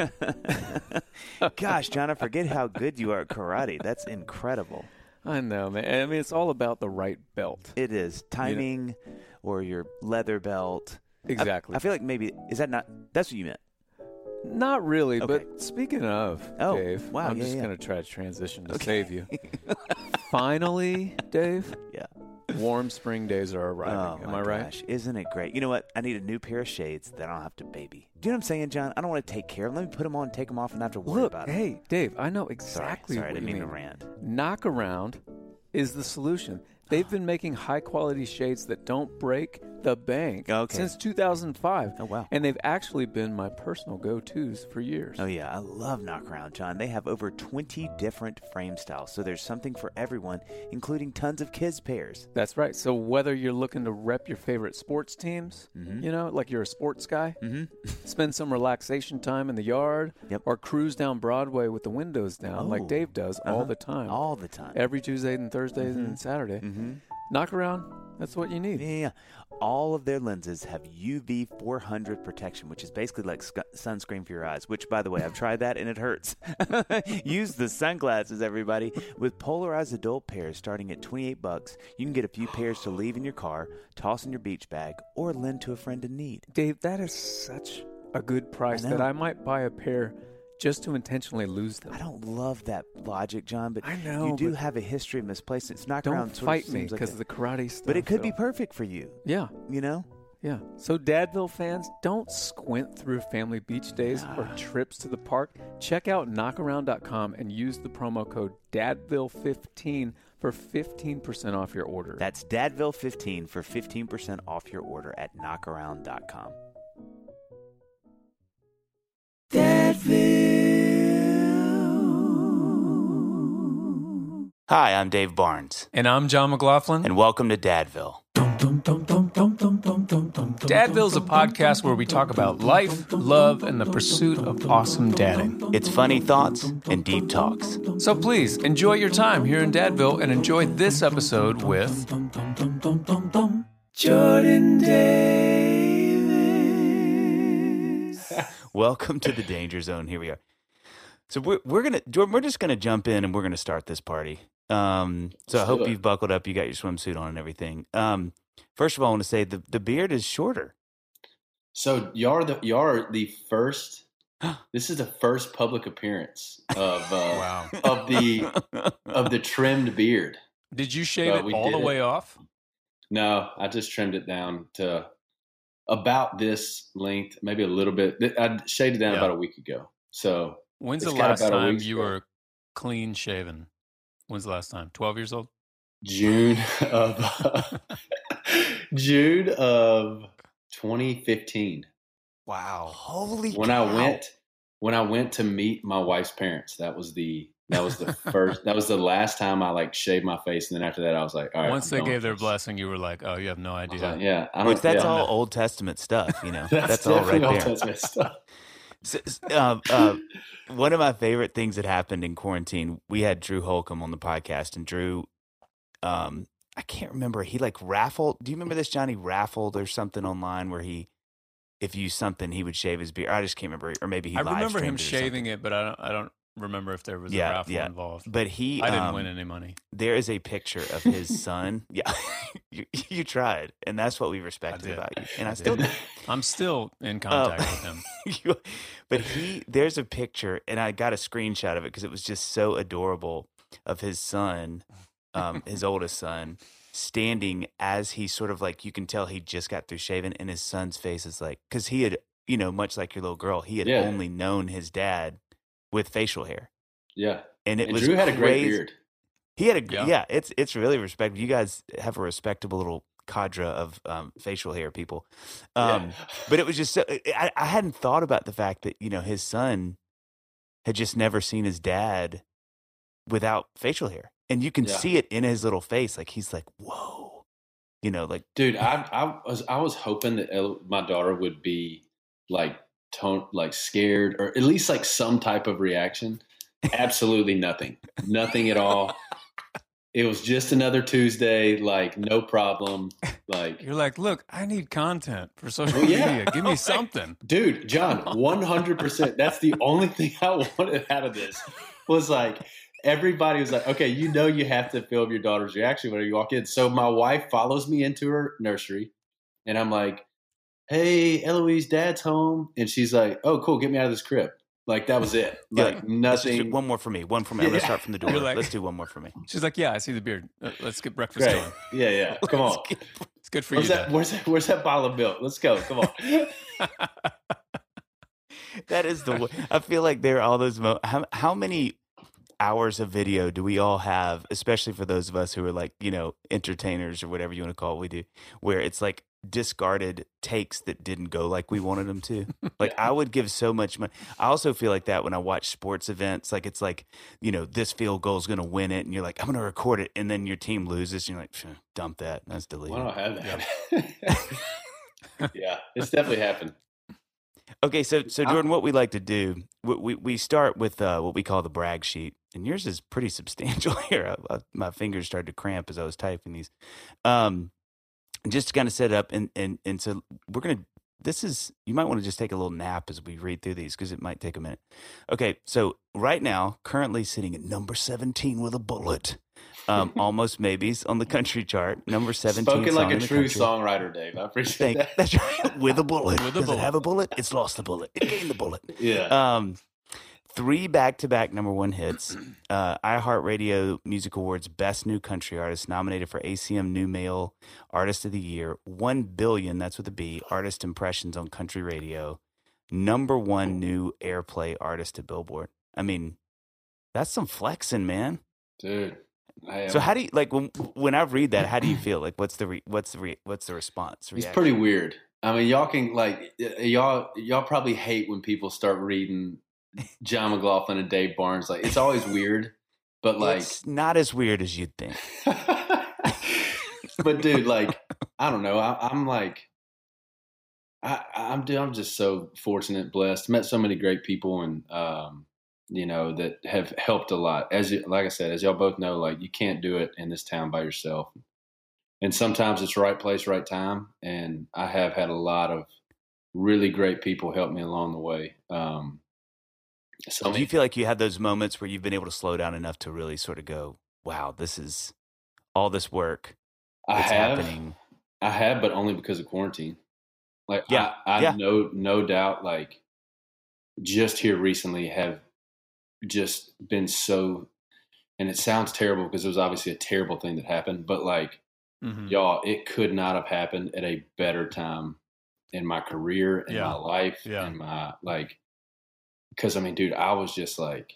Gosh, John, I forget how good you are at karate. That's incredible. I know, man. I mean, it's all about the right belt. It is. Timing or your leather belt. Exactly. I feel like maybe, is that not, that's what you meant. Not really, Okay. but speaking of, Oh, Dave, wow, I'm yeah, just yeah. going to try to transition to save you. Finally, Dave, Yeah. warm spring days are arriving. Oh, Am I my right? gosh. Isn't it great? You know what? I need a new pair of shades that I don't have to baby. Do you know what I'm saying, John? I don't want to take care of them. Let me put them on, take them off, and not have to worry Look, about them. hey, Dave, I know exactly Sorry, I what didn't you mean mean. to rant. Knockaround is the solution. They've been making high-quality shades that don't break the bank since 2005. Oh, wow. And they've actually been my personal go-tos for years. Oh, yeah. I love Knockaround, John. They have over 20 different frame styles, so there's something for everyone, including tons of kids' pairs. That's right. So whether you're looking to rep your favorite sports teams, you know, like you're a sports guy, spend some relaxation time in the yard, or cruise down Broadway with the windows down like Dave does all the time. All the time. Every Tuesday and Thursday and Saturday. Knockaround, that's what you need. Yeah. All of their lenses have UV 400 protection, which is basically like sunscreen for your eyes, which, by the way, I've tried that and it hurts. Use the sunglasses, everybody. With polarized adult pairs starting at $28, you can get a few pairs to leave in your car, toss in your beach bag, or lend to a friend in need. Dave, that is such a good price that I might buy a pair just to intentionally lose them. I don't love that logic, John, but I know, you do but have a history of misplacement. It's not don't fight me because of the karate stuff. But it could be perfect for you. Yeah. You know? Yeah. So, Dadville fans, don't squint through family beach days or trips to the park. Check out knockaround.com and use the promo code DADVILLE15 for 15% off your order. That's DADVILLE15 for 15% off your order at knockaround.com. Hi, I'm Dave Barnes. And I'm John McLaughlin. And welcome to Dadville. Dadville is a podcast where we talk about life, love, and the pursuit of awesome dadding. It's funny thoughts and deep talks. So please, enjoy your time here in Dadville and enjoy this episode with Jordan Davis. Welcome to the Danger Zone. Here we are. So we're just gonna jump in and we're gonna start this party. So I hope you've buckled up. You got your swimsuit on and everything. First of all, I want to say the beard is shorter. So you are the first. This is the first public appearance of of the trimmed beard. Did you shave it all the way off? No, I just trimmed it down to about this length, maybe a little bit. I shaved it down about a week ago. So when's the last time you were clean shaven? When's the last time? 12 years old? June of 2015. Wow. Holy when cow. I went to meet my wife's parents, that was the first that was the last time I shaved my face, and then after that I was like, all right. Once they gave their blessing, you were like, oh, you have no idea. Like, yeah. That's all Old Testament stuff, you know. that's all right Old there. Testament stuff. So, one of my favorite things that happened in quarantine, we had Drew Holcomb on the podcast, and Drew, I can't remember, he raffled. Do you remember this, Johnny? Raffled or something online where if you something, he would shave his beard. I just can't remember, or maybe he. I remember him live-streamed it or shaving something. it, but I don't remember if there was a raffle involved. But I didn't win any money. There is a picture of his son. Yeah, you tried, and that's what we respected about you. And I still do. I'm still in contact with him. But there's a picture, and I got a screenshot of it because it was just so adorable, of his son, his oldest son, standing as he sort of you can tell he just got through shaving, and his son's face is because he had, much like your little girl, he had only known his dad with facial hair. Yeah. And Drew had a great beard. He had it's really respectable. You guys have a respectable little cadre of facial hair people. But it was just I hadn't thought about the fact that, his son had just never seen his dad without facial hair. And you can see it in his little face. He's like, whoa. Dude, I was hoping that my daughter would be scared, or at least some type of reaction. Absolutely nothing at all. it was just another Tuesday, like no problem. Like you're like, look, I need content for social media. Give me something. Dude, John, 100%. That's the only thing I wanted out of this was like, everybody was like, okay, you have to film your daughter's reaction when you walk in. So my wife follows me into her nursery and I'm like, hey, Eloise, Dad's home. And she's like, oh, cool. Get me out of this crib. Like, that was it. Like, nothing. One more for me. I'm going to start from the door. Like, let's do one more for me. She's like, yeah, I see the beard. Let's get breakfast going. Yeah. Come on. It's good for you. Where's that bottle of milk? Let's go. Come on. That is the way. I feel like there are all those how many hours of video do we all have, especially for those of us who are like, entertainers or whatever you want to call it we do, where it's like discarded takes that didn't go like we wanted them to. Like I would give so much money. I also feel like that when I watch sports events, like it's like, this field goal is going to win it. And you're like, I'm going to record it. And then your team loses. And you're like, dump that. That's deleted. I don't have that. Yeah, it's definitely happened. Okay. So Jordan, what we like to do, we start with what we call the brag sheet. And yours is pretty substantial here. My fingers started to cramp as I was typing these. Just to kind of set it up, and so we're going to, you might want to just take a little nap as we read through these because it might take a minute. Okay, so right now, currently sitting at number 17 with a bullet, Almost Maybes on the country chart, number 17. Spoken like a true songwriter, Dave. I appreciate that. That's right, with a bullet. Does it have a bullet? It's lost the bullet. It gained the bullet. Yeah. 3 back-to-back number 1 hits. iHeartRadio Music Awards Best New Country Artist, nominated for ACM New Male Artist of the Year. 1 billion, that's with a B, artist impressions on country radio. Number 1 new airplay artist at Billboard. I mean, that's some flexing, man. Dude. So how do you, like, when I read that, how do you feel? Like, what's the response? It's pretty weird. I mean, y'all can, like, y'all probably hate when people start reading John McLaughlin and Dave Barnes. Like, it's always weird, but like, it's not as weird as you'd think. But dude, like, I don't know. I'm like, I'm just so fortunate, blessed. Met so many great people, and that have helped a lot. Like I said, as y'all both know, like, you can't do it in this town by yourself. And sometimes it's right place, right time. And I have had a lot of really great people help me along the way. So do you feel like you had those moments where you've been able to slow down enough to really sort of go, wow, this is all this work that's happening? I have, but only because of quarantine. Like, I no doubt, like, just here recently have just been so, and it sounds terrible because it was obviously a terrible thing that happened, but like, y'all, it could not have happened at a better time in my career, in my life, in my, like, because I mean, dude, I was just like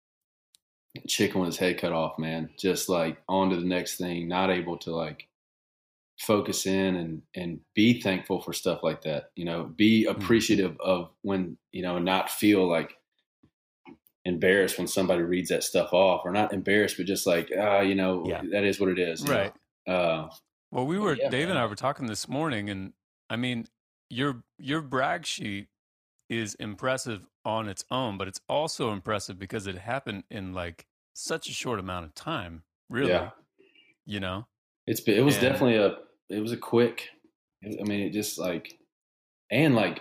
chicken with his head cut off, man. Just like on to the next thing, not able to like focus in and be thankful for stuff like that. Be appreciative of when, not feel like embarrassed when somebody reads that stuff off, or not embarrassed, but just like, that is what it is. Right. Well, Dave and I were talking this morning, and I mean, your brag sheet is impressive on its own, but it's also impressive because it happened in like such a short amount of time, really. Yeah. It was definitely a quick, I mean, it just like, and like,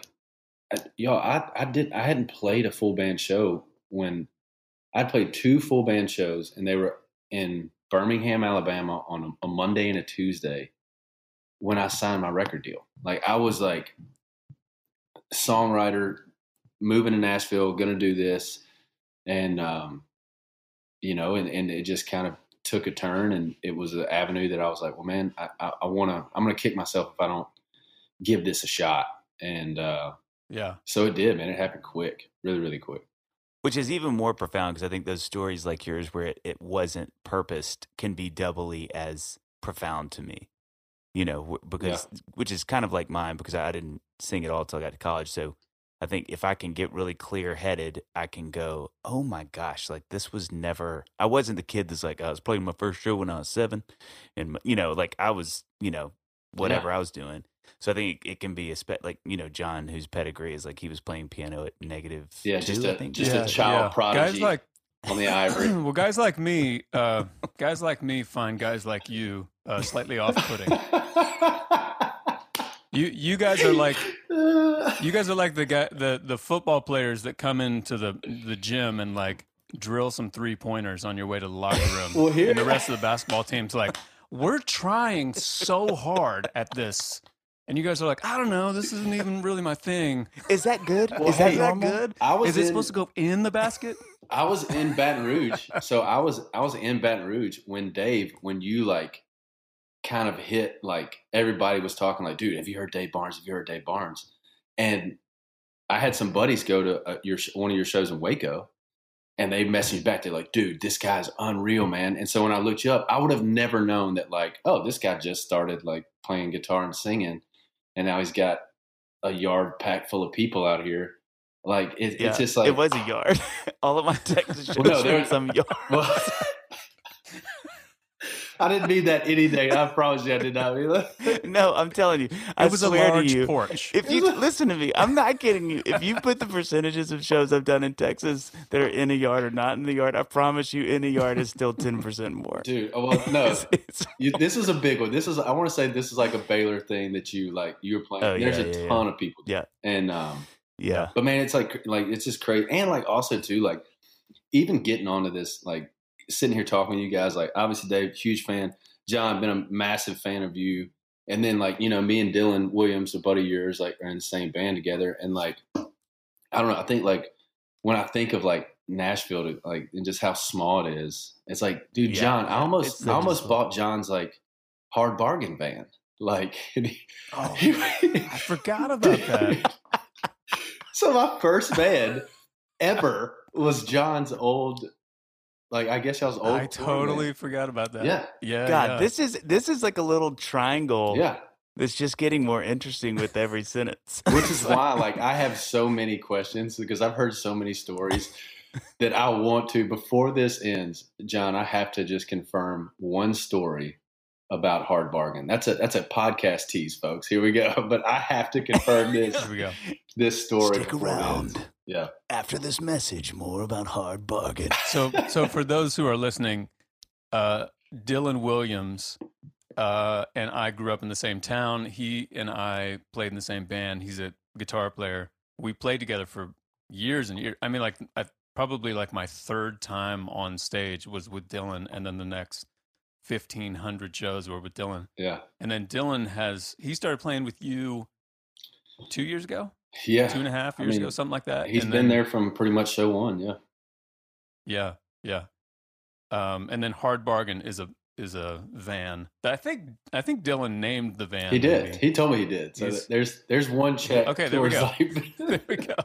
I hadn't played a full band show when I played 2 full band shows, and they were in Birmingham, Alabama on a Monday and a Tuesday when I signed my record deal. Like, I was like, songwriter, moving to Nashville, going to do this. And, and it just kind of took a turn, and it was an avenue that I was like, well, man, I'm going to kick myself if I don't give this a shot. And, so it did, man. It happened quick, really, really quick. Which is even more profound, because I think those stories like yours where it wasn't purposed can be doubly as profound to me, because which is kind of like mine, because I didn't sing at all until I got to college. So I think if I can get really clear-headed, I can go, oh my gosh, like this was never, I wasn't the kid that's like, I was playing my first show when I was 7, and like I was, whatever I was doing. So I think it can be like, John, whose pedigree is like he was playing piano at -2. Just a child prodigy. on the ivory. Well, guys like me find guys like you slightly off-putting. You guys are like the football players that come into the gym and like drill some 3-pointers on your way to the locker room. Well, and the rest of the basketball team's like, we're trying so hard at this. And you guys are like, I don't know, this isn't even really my thing. Is that good? Well, is that good? Is it supposed to go in the basket? I was in Baton Rouge. So I was in Baton Rouge when you like kind of hit, like everybody was talking like, dude, have you heard Dave Barnes? Have you heard Dave Barnes? And I had some buddies go to one of your shows in Waco, and they messaged me back. They're like, dude, this guy's unreal, man. And so when I looked you up, I would have never known that, like, oh, this guy just started like playing guitar and singing, and now he's got a yard packed full of people out here. Like it's just like it was a yard. All of my texts showed some yard. Well, I didn't mean that anything. I promise you, I did not mean that. No, I'm telling you, it was swear a large to you, porch. If you listen to me, I'm not kidding you. If you put the percentages of shows I've done in Texas that are in a yard or not in the yard, I promise you, in a yard is still 10% more. Dude, well, no, this is a big one. I want to say this is like a Baylor thing that you're playing. Oh, There's a ton of people. Yeah, and yeah, but man, it's like it's just crazy, and like also too, like even getting onto this, like sitting here talking to you guys, like obviously Dave, huge fan. John, been a massive fan of you. And then like, you know, me and Dylan Williams, a buddy of yours, like are in the same band together. And like, I don't know. I think like when I think of like Nashville, like, and just how small it is, it's like, dude, John, I almost bought John's like Hard Bargain van. Like, I forgot about that. So my first band ever was John's old. Like, I guess I was old. I totally forgot about that. Yeah. God, this is like a little triangle. Yeah. That's just getting more interesting with every sentence. Which is why, like, I have so many questions because I've heard so many stories that I want to. Before this ends, John, I have to just confirm one story about Hard Bargain. That's a podcast tease, folks. Here we go. But I have to confirm this. Here we go. This story. Stick around. Yeah. After this message, more about Hard Bargain. So for those who are listening, Dylan Williams and I grew up in the same town. He and I played in the same band. He's a guitar player. We played together for years and years. I mean, like probably like my third time on stage was with Dylan, and then the next 1,500 shows were with Dylan. Yeah. And then Dylan he started playing with you 2 years ago? Yeah. 2.5 years ago, something like that. He's been there from pretty much show one. Yeah. Yeah. And then Hard Bargain is a van that I think Dylan named the van. He did. Maybe. He told me he did. So there's one check. Okay, there we go. There we go.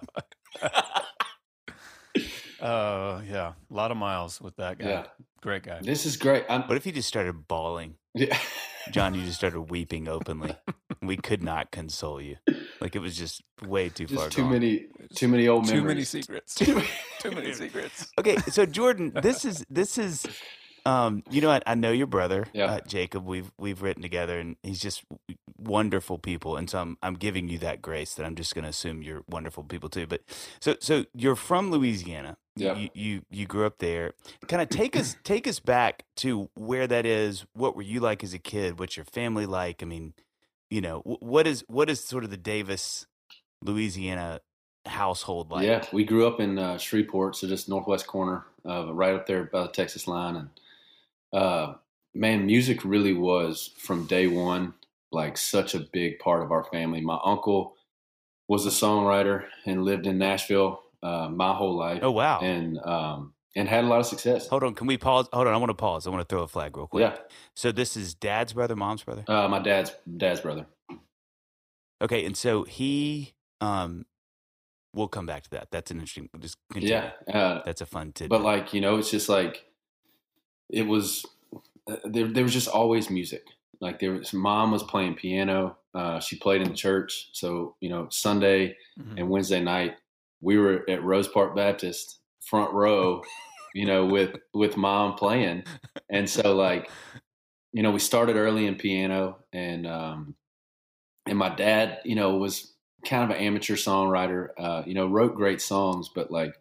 Yeah, a lot of miles with that guy. Yeah. Great guy. This is great. What if he just started bawling? Yeah. John, you just started weeping openly. We could not console you. Like it was just way too far too gone. Too many old memories. Too many secrets. Too many secrets. Okay, so Jordan, this is you know, I know your brother, Jacob. We've written together, and he's just wonderful people. And so I'm giving you that grace that I'm just going to assume you're wonderful people too. But so you're from Louisiana. Yeah. You grew up there. Kind of take us back to where that is. What were you like as a kid? What's your family like? I mean, you know, what is sort of the Davis, Louisiana household like? Yeah, we grew up in Shreveport, so just northwest corner, right up there by the Texas line. And man, music really was from day one like such a big part of our family. My uncle was a songwriter and lived in Nashville my whole life. Oh wow! And had a lot of success. Hold on, can we pause? Hold on, I want to pause. I want to throw a flag real quick. Yeah. So this is dad's brother, mom's brother? My dad's brother. Okay, and so he, we'll come back to that. That's an interesting. Just continue. Yeah, that's a fun tidbit. But like, you know, it's just like it was. There was just always music. Like mom was playing piano. She played in the church. So you know, Sunday and Wednesday night we were at Rose Park Baptist, front row. You know, with mom playing, and so like, you know, we started early in piano, and my dad, you know, was kind of an amateur songwriter. You know, wrote great songs, but like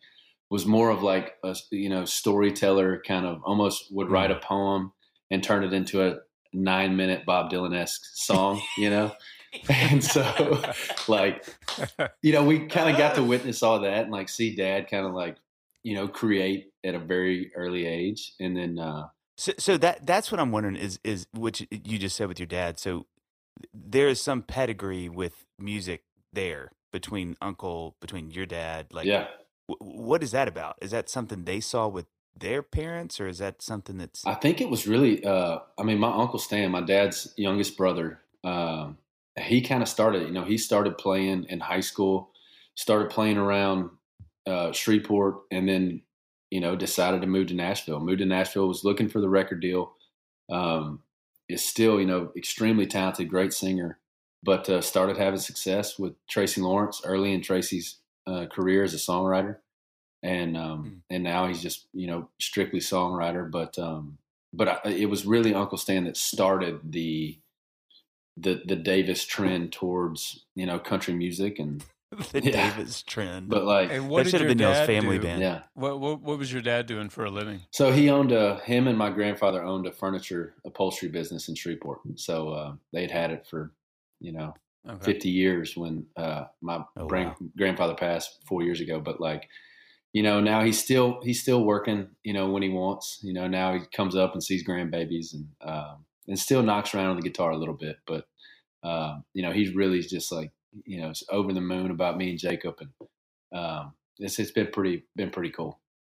was more of like a, storyteller, kind of almost would write a poem and turn it into a 9-minute Bob Dylan-esque song, And so like, we kind of got to witness all that and like see Dad kind of like, create at a very early age. And then, so that's what I'm wondering is which you just said with your dad. So there is some pedigree with music there between your dad. Like, yeah. What is that about? Is that something they saw with their parents, or is that something that's? I think it was really. My Uncle Stan, my dad's youngest brother, he kind of started. He started playing in high school, started playing around Shreveport, and then decided to move to Nashville. Moved to Nashville, was looking for the record deal. Is still extremely talented, great singer, but started having success with Tracy Lawrence early in Tracy's career as a songwriter, and now he's just strictly songwriter. But it was really Uncle Stan that started the Davis trend towards country music and Davis trend. But like, that should have been y'all's family band. Yeah. What was your dad doing for a living? So he owned him and my grandfather owned a furniture upholstery business in Shreveport. So they'd had it for 50 years when my grandfather passed 4 years ago. But like, now he's still working, when he wants, now he comes up and sees grandbabies and still knocks around on the guitar a little bit. But, he's really just like, over the moon about me and Jacob. And it's been pretty cool.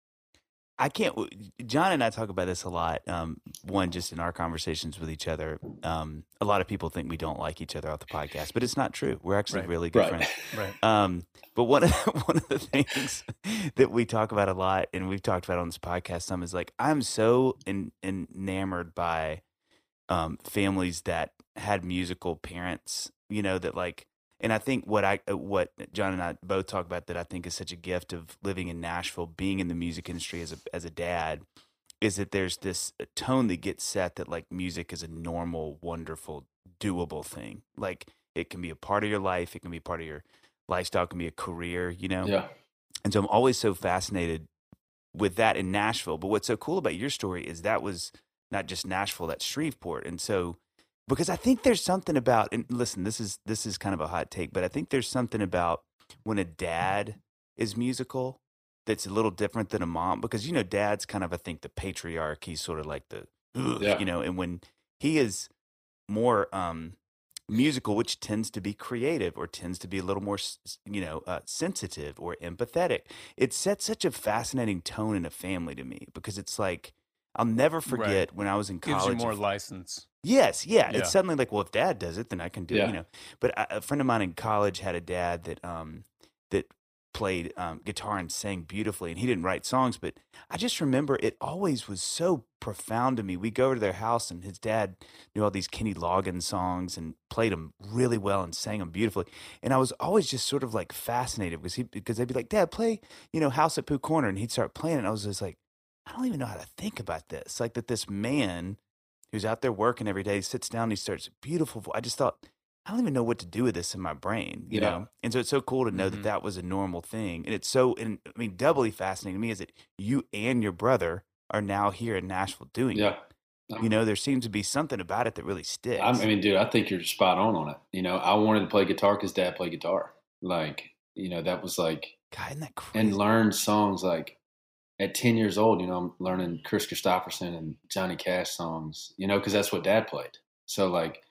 John and I talk about this a lot. One, just in our conversations with each other. A lot of people think we don't like each other off the podcast, but it's not true. We're actually really good friends. Right. But one of the things that we talk about a lot, and we've talked about on this podcast some, is like, I'm so enamored by families that had musical parents, that like. And I think what John and I both talk about that I think is such a gift of living in Nashville, being in the music industry as a dad, is that there's this tone that gets set that like music is a normal, wonderful, doable thing. Like it can be a part of your life, it can be part of your lifestyle, it can be a career, Yeah. And so I'm always so fascinated with that in Nashville. But what's so cool about your story is that was not just Nashville, that's Shreveport, and so. Because I think there's something about, and listen, this is kind of a hot take, but I think there's something about when a dad is musical that's a little different than a mom. Because dad's kind of, I think, the patriarch. He's sort of like the, and when he is more musical, which tends to be creative or tends to be a little more, sensitive or empathetic, it sets such a fascinating tone in a family to me. Because it's like, I'll never forget when I was in college. Gives you more license. Yes, yeah. It's suddenly like, well, if Dad does it, then I can do it. But a friend of mine in college had a dad that played guitar and sang beautifully, and he didn't write songs, but I just remember it always was so profound to me. We go to their house, and his dad knew all these Kenny Loggins songs and played them really well and sang them beautifully. And I was always just sort of like fascinated because they'd be like, Dad, play House at Pooh Corner, and he'd start playing it. And I was just like, I don't even know how to think about this. Like that this man who's out there working every day sits down and he starts beautiful voice. I just thought, I don't even know what to do with this in my brain, you know? And so it's so cool to know that was a normal thing. And it's doubly fascinating to me is that you and your brother are now here in Nashville doing it. There seems to be something about it that really sticks. I mean, dude, I think you're spot on it. I wanted to play guitar because Dad played guitar. Like, that was like, God, isn't that crazy? And learned songs like, at 10 years old, I'm learning Chris Christopherson and Johnny Cash songs, because that's what Dad played. So like,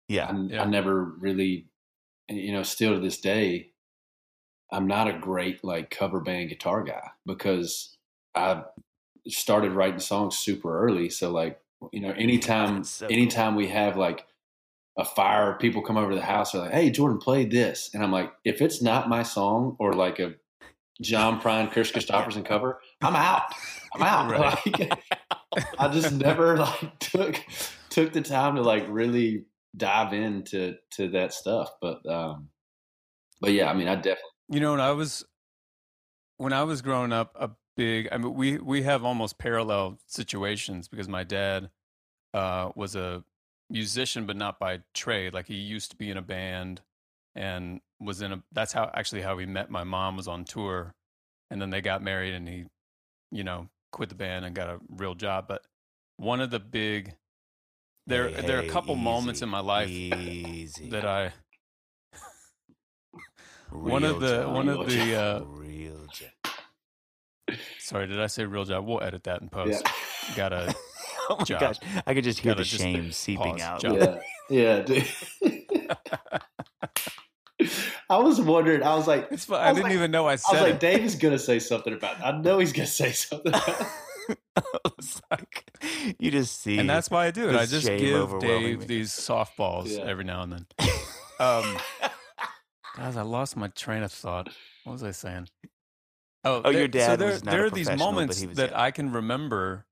I never really, still to this day, I'm not a great like cover band guitar guy because I started writing songs super early. So like, anytime we have like a fire, people come over to the house, they're like, hey, Jordan, play this. And I'm like, if it's not my song or like a John Prine, Chris Christopherson cover, I'm out. Right. Like, I just never like took the time to like really dive into that stuff. But yeah, I mean, I definitely. When I was growing up, we have almost parallel situations because my dad was a musician, but not by trade. Like he used to be in a band and was that's how we met. My mom was on tour and then they got married, and he, quit the band and got a real job. But one of the big, there are a couple moments in my life that I. One of the real job. Sorry, did I say real job? We'll edit that in post. Yeah. Got a oh my job. Gosh, I could just hear the shame seeping out. Yeah, dude. I was wondering. I was like, it's I didn't even know I said. I was like, Dave is gonna say something about it. I know he's gonna say something about it. It's like, you just see, and that's why I do it. I just give Dave these softballs every now and then. Guys, I lost my train of thought. What was I saying? Oh, your dad. So there are these moments that I can remember,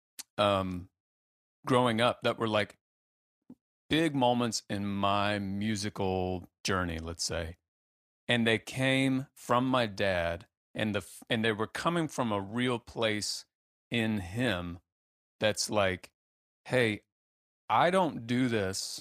growing up that were like big moments in my musical journey, let's say, and they came from my dad, and they were coming from a real place in him. That's like, hey, I don't do this.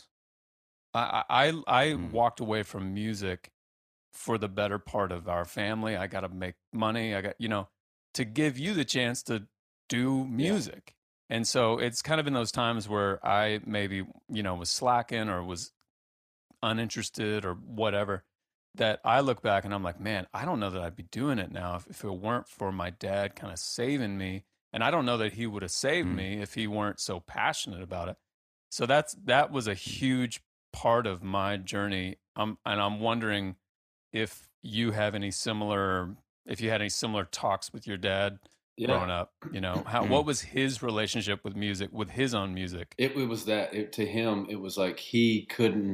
I walked away from music for the better part of our family. I got to make money. I got, to give you the chance to do music. Yeah. And so it's kind of in those times where I maybe, was slacking or was uninterested or whatever, that I look back and I'm like, man, I don't know that I'd be doing it now if it weren't for my dad kind of saving me. And I don't know that he would have saved me if he weren't so passionate about it. So that was a huge part of my journey. And I'm wondering if you have any similar talks with your dad growing up, what was his relationship with music, with his own music? It was that to him, it was like he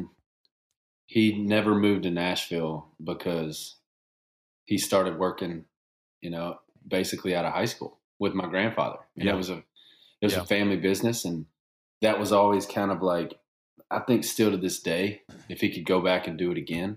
never moved to Nashville because he started working, basically out of high school with my grandfather. And it was a family business. And that was always kind of like, I think still to this day, if he could go back and do it again,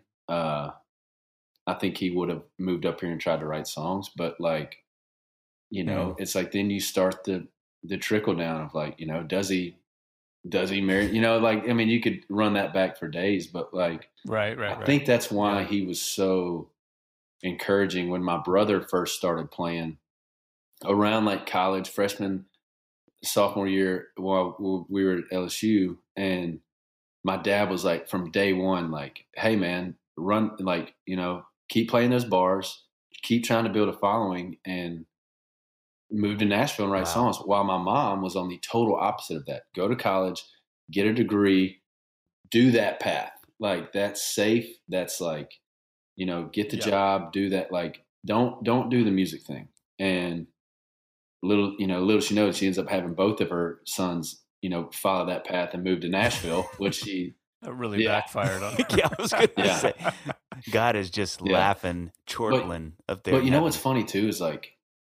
I think he would have moved up here and tried to write songs. But like, it's like, then you start the trickle down of like, does he marry, you could run that back for days, but like, right. I think that's why he was so encouraging when my brother first started playing around like college, freshman, sophomore year, while we were at LSU. And my dad was like, from day one, like, hey man, run, like, keep playing those bars, keep trying to build a following, and move to Nashville and write songs. While my mom was on the total opposite of that. Go to college, get a degree, do that path. Like, that's safe. That's like, get the job, do that. Like, don't do the music thing. And little she knows, she ends up having both of her sons, follow that path and move to Nashville, which she that really backfired on her. I was going to say, God is just laughing, chortling up there. But you know what's funny too is like,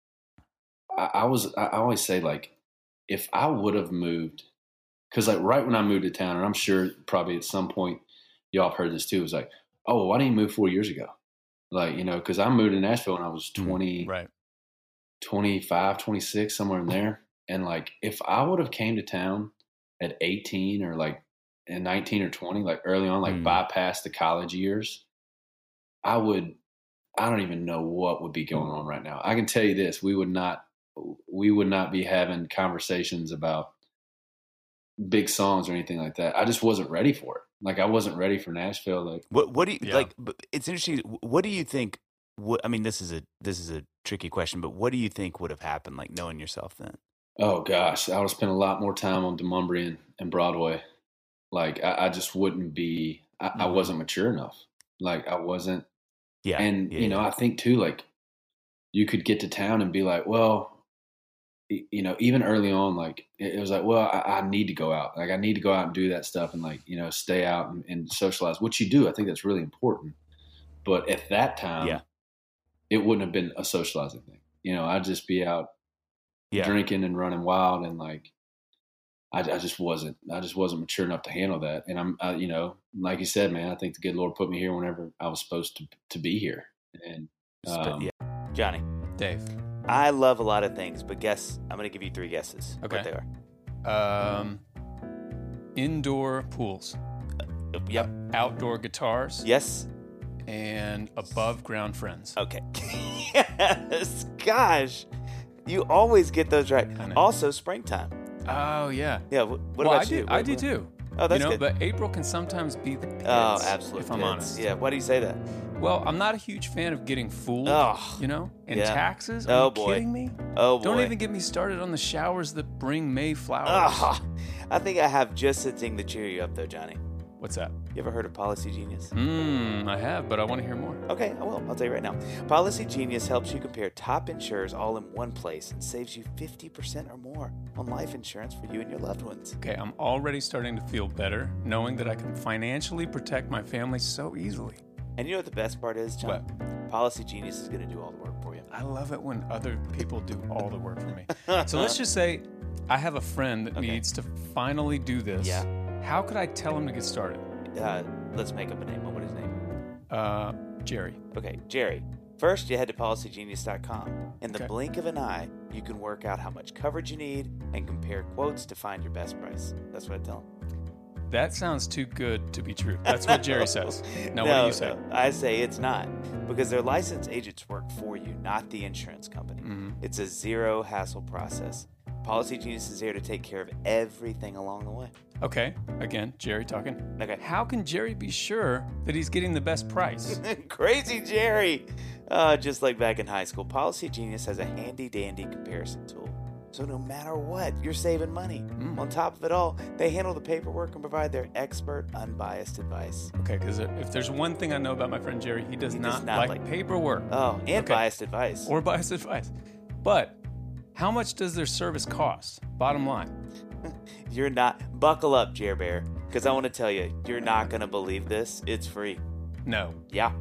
I always say like, if I would have moved, because like right when I moved to town, and I'm sure probably at some point y'all have heard this too, it was like, oh, well, why didn't you move 4 years ago? Like, because I moved to Nashville when I was 20, 25, 26, somewhere in there. And like, if I would have came to town at 18 or like in 19 or 20, like early on, like bypass the college years, I don't even know what would be going on right now. I can tell you this, we would not be having conversations about big songs or anything like that. I just wasn't ready for it. Like, I wasn't ready for Nashville. Like, what do you like? It's interesting. What do you think? I mean, this is a tricky question, but what do you think would have happened? Like, knowing yourself then. Oh gosh, I would have spent a lot more time on Demonbreun and Broadway. Like, I just wouldn't be. I wasn't mature enough. Like, I wasn't. Yeah. And I think too, like, you could get to town and be like, well, even early on, like, it was like, well, I need to go out. Like, I need to go out and do that stuff and like, stay out and socialize, which you do. I think that's really important. But at that time, it wouldn't have been a socializing thing. I'd just be out drinking and running wild. And like, I just wasn't mature enough to handle that. And I'm, like you said, man, I think the good Lord put me here whenever I was supposed to be here. And, Johnny, Dave, I love a lot of things, but I'm going to give you 3 guesses. Okay. What they are. Indoor pools. Yep. Outdoor guitars. Yes. And above ground friends. Okay. Yes, gosh, you always get those right. Also, springtime. Oh yeah. Yeah. What about you? I do too. Oh, that's good. But April can sometimes be the pits. Oh, absolutely. If I'm honest. Yeah. Why do you say that? Well, I'm not a huge fan of getting fooled. And taxes. Are you kidding me? Oh boy. Don't even get me started on the showers that bring May flowers. I think I have just a thing to cheer you up, though, Johnny. What's that? You ever heard of Policy Genius? I have, but I want to hear more. Okay, I will. I'll tell you right now. Policy Genius helps you compare top insurers all in one place and saves you 50% or more on life insurance for you and your loved ones. Okay, I'm already starting to feel better knowing that I can financially protect my family so easily. And you know what the best part is, John? What? Policy Genius is going to do all the work for you. I love it when other people do all the work for me. So let's just say I have a friend that needs to finally do this. Yeah. How could I tell him to get started? Let's make up a name. What is his name? Jerry. Okay, Jerry. First, you head to PolicyGenius.com. In the blink of an eye, you can work out how much coverage you need and compare quotes to find your best price. That's what I tell him. That sounds too good to be true. That's what Jerry says. Now, what do you say? No, I say it's not, because their licensed agents work for you, not the insurance company. It's a zero hassle process. Policy Genius is here to take care of everything along the way. Okay, again, Jerry talking. Okay. How can Jerry be sure that he's getting the best price? Crazy Jerry! Just like back in high school, Policy Genius has a handy-dandy comparison tool. So no matter what, you're saving money. On top of it all, they handle the paperwork and provide their expert, unbiased advice. Okay, because if there's one thing I know about my friend Jerry, he does not like paperwork. Oh, and biased advice. Or biased advice. But how much does their service cost? Bottom line. You're not... Buckle up, Jer Bear, because I want to tell you, you're not going to believe this. It's free. No. Yeah.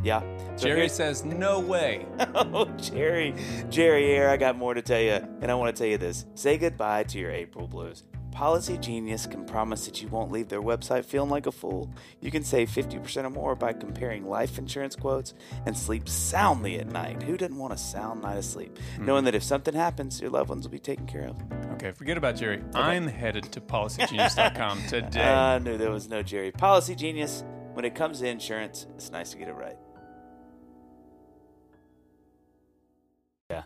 So Jerry says, no way. Oh, Jerry here, I got more to tell you, and I want to tell you this. Say goodbye to your April blues. Policy Genius can promise that you won't leave their website feeling like a fool. You can save 50% or more by comparing life insurance quotes and sleep soundly at night. Who doesn't want a sound night of sleep? Knowing that if something happens, your loved ones will be taken care of. Okay, forget about Jerry. Okay. I'm headed to PolicyGenius.com today. I knew there was no Jerry. Policy Genius, when it comes to insurance, it's nice to get it right. Yeah.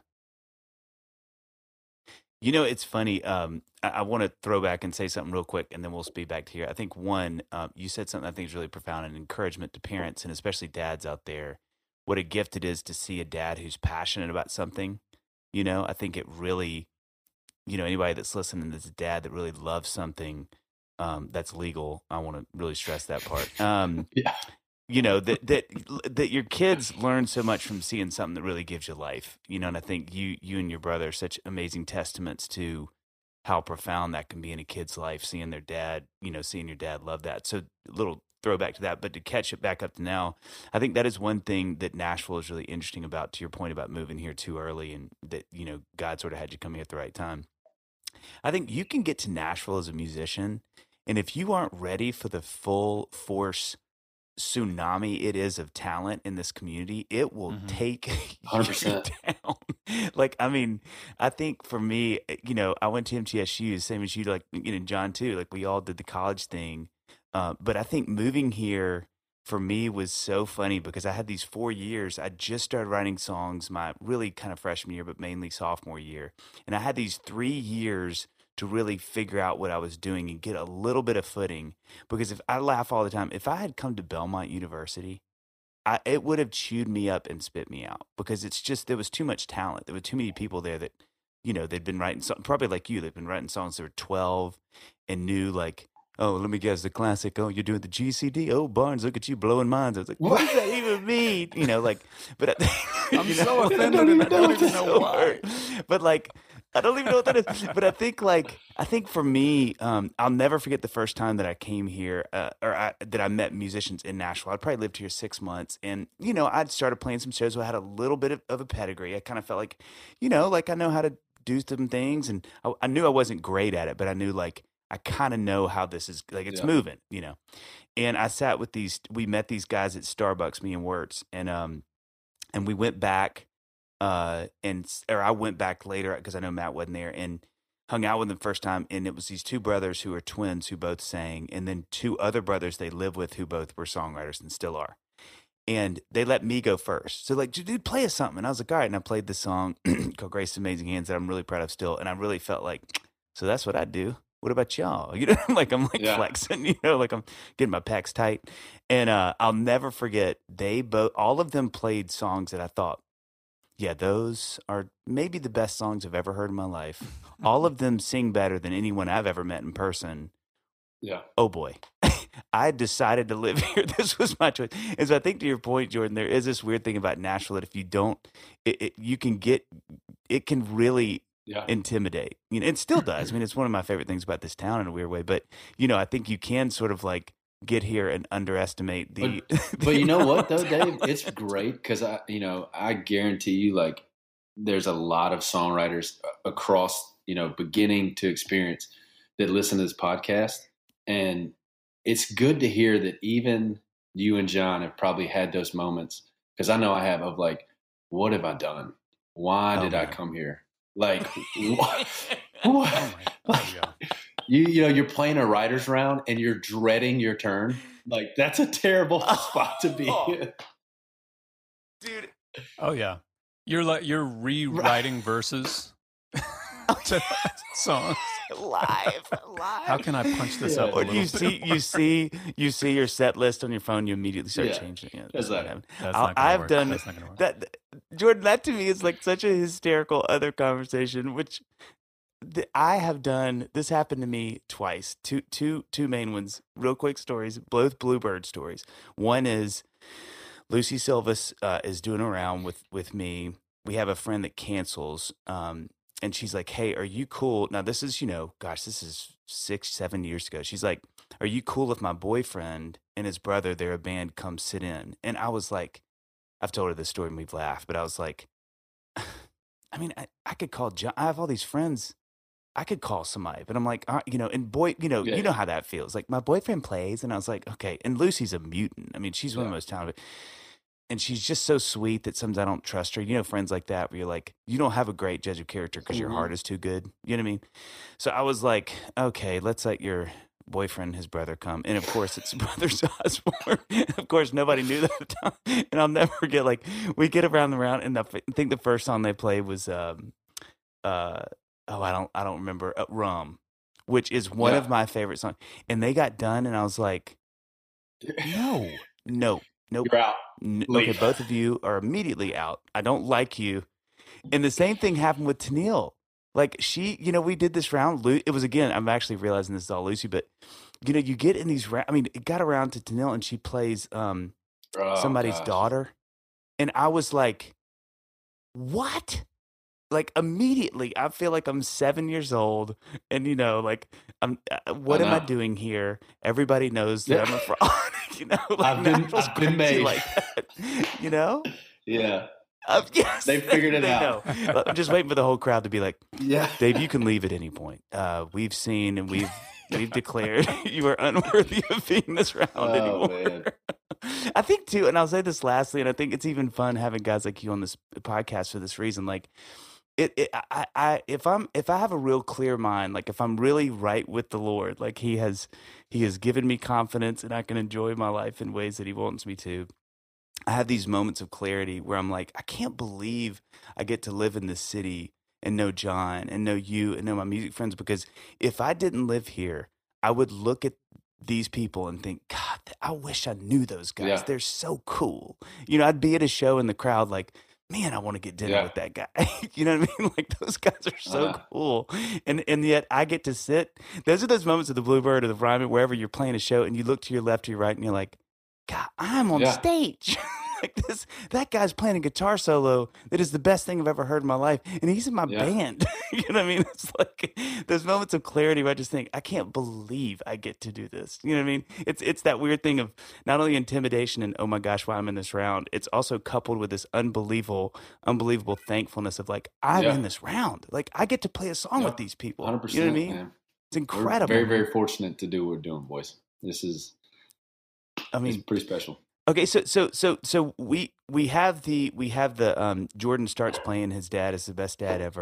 You know, it's funny. I want to throw back and say something real quick, and then we'll speed back to here. I think one, you said something I think is really profound, and encouragement to parents, and especially dads out there. What a gift it is to see a dad who's passionate about something. You know, I think it really, anybody that's listening that's a dad that really loves something that's legal. I want to really stress that part. Yeah. That your kids learn so much from seeing something that really gives you life. And I think you and your brother are such amazing testaments to how profound that can be in a kid's life, seeing their dad, seeing your dad love that. So a little throwback to that, but to catch it back up to now, I think that is one thing that Nashville is really interesting about, to your point about moving here too early and that, God sort of had you come here at the right time. I think you can get to Nashville as a musician, and if you aren't ready for the full force tsunami it is of talent in this community, it will take 100% you down. I think for me, I went to MTSU, same as you, John too, we all did the college thing. But I think moving here for me was so funny because I had these 4 years. I just started writing songs my really kind of freshman year, but mainly sophomore year. And I had these 3 years to really figure out what I was doing and get a little bit of footing. Because I laugh all the time, if I had come to Belmont University, it would have chewed me up and spit me out because there was too much talent. There were too many people there that, they'd been writing songs, probably like you, they've been writing songs that were 12 and knew oh, let me guess, the classic, oh, you're doing the GCD? Oh, Barnes, look at you blowing minds. I was like, what does that even mean? But I'm so offended and I don't even know why. But I don't even know what that is. But I think for me, I'll never forget the first time that I came here, that I met musicians in Nashville. I'd probably lived here 6 months, and I'd started playing some shows. So I had a little bit of a pedigree. I kind of felt like I know how to do some things, and I knew I wasn't great at it, but I knew I kind of know how this is, it's moving, And I sat with we met these guys at Starbucks, me and Wirtz, and we went back, or I went back later because I know Matt wasn't there, and hung out with them first time. And it was these two brothers who are twins who both sang, and then two other brothers they live with who both were songwriters and still are. and they let me go first. So like, dude, play us something. And I was like, all right. And I played this song called Grace's Amazing Hands that I'm really proud of still. And I really felt like, so that's what I do. What about y'all? You know, like I'm like flexing, you know, like I'm getting my pecs tight. And I'll never forget, all of them played songs that I thought, yeah, those are maybe the best songs I've ever heard in my life. All of them sing better than anyone I've ever met in person. Yeah. Oh boy. I decided to live here. This was my choice. And so I think to your point, Jordan, there is this weird thing about Nashville that if you don't, it can really intimidate. You know, it still does. I mean, it's one of my favorite things about this town in a weird way. But, you know, I think you can sort of like get here and underestimate the. But you know what though, Dave? It's great because I guarantee you, like, there's a lot of songwriters across, you know, beginning to experience that listen to this podcast, and it's good to hear that even you and John have probably had those moments, because I know I have, of like, what have I done? Why did I come here? Like, what? You know, you're playing a writer's round and you're dreading your turn. Like, that's a terrible spot to be in. Dude. Oh yeah. You're rewriting verses to songs live. How can I punch this up? Or you see your set list on your phone, you immediately start changing it. That's not gonna I've work. done that. Jordan, that to me is like such a hysterical other conversation, which I have done. This happened to me twice. Two main ones. Real quick stories, both Bluebird stories. One is Lucy Silvas is doing a round with me. We have a friend that cancels, and she's like, hey, are you cool? Now, this is, this is 6-7 years ago. She's like, are you cool if my boyfriend and his brother, they're a band, come sit in? And I was like, I've told her this story and we've laughed, but I was like, I mean, I could call John. I have all these friends. I could call somebody, but I'm like, and boy, you know how that feels. Like, my boyfriend plays, and I was like, okay. And Lucy's a mutant. I mean, she's one of the most talented. And she's just so sweet that sometimes I don't trust her. You know, friends like that where you're like, you don't have a great judge of character because your heart is too good. You know what I mean? So I was like, okay, let's let your boyfriend, his brother, come. And of course, it's Brothers Osborne. Of course, nobody knew that at the time. And I'll never forget, like, we get around the round, and I think the first song they played was, I don't remember, Rum, which is one of my favorite songs. And they got done, and I was like, no. You're out. Okay, both of you are immediately out. I don't like you. And the same thing happened with Tennille. Like, she, we did this round. It was, again, I'm actually realizing this is all Lucy, but, you get in these rounds. I mean, it got around to Tennille, and she plays somebody's daughter. And I was like, what? Like, immediately, I feel like I'm 7 years old, and like, what am I doing here? Everybody knows that I'm a fraud. Like, I've been made like that. Yeah. Yes, they figured it out. I'm just waiting for the whole crowd to be like, yeah, Dave, you can leave at any point. We've seen and we've declared you are unworthy of being this round anymore. Man. I think too, and I'll say this lastly, and I think it's even fun having guys like you on this podcast for this reason. Like, if I have a real clear mind, like if I'm really right with the Lord, like He has given me confidence, and I can enjoy my life in ways that He wants me to. I have these moments of clarity where I'm like, I can't believe I get to live in this city and know John and know you and know my music friends, because if I didn't live here, I would look at these people and think, God, I wish I knew those guys. Yeah. They're so cool. I'd be at a show in the crowd like, man, I want to get dinner with that guy. You know what I mean? Like, those guys are so cool. And yet I get to sit. Those are those moments of the Bluebird or the Ryman, wherever you're playing a show, and you look to your left or your right and you're like, God, I'm on stage. Like, that guy's playing a guitar solo that is the best thing I've ever heard in my life, and he's in my band. You know what I mean? It's like those moments of clarity where I just think, I can't believe I get to do this. You know what I mean? It's that weird thing of not only intimidation and, oh my gosh, why I'm in this round. It's also coupled with this unbelievable thankfulness of like, I'm in this round. Like, I get to play a song with these people. 100%. You know what I mean? Man. It's incredible. We're very, very fortunate to do what we're doing, boys. This is, it's pretty special. Okay, so we have the Jordan starts playing. His dad is the best dad ever.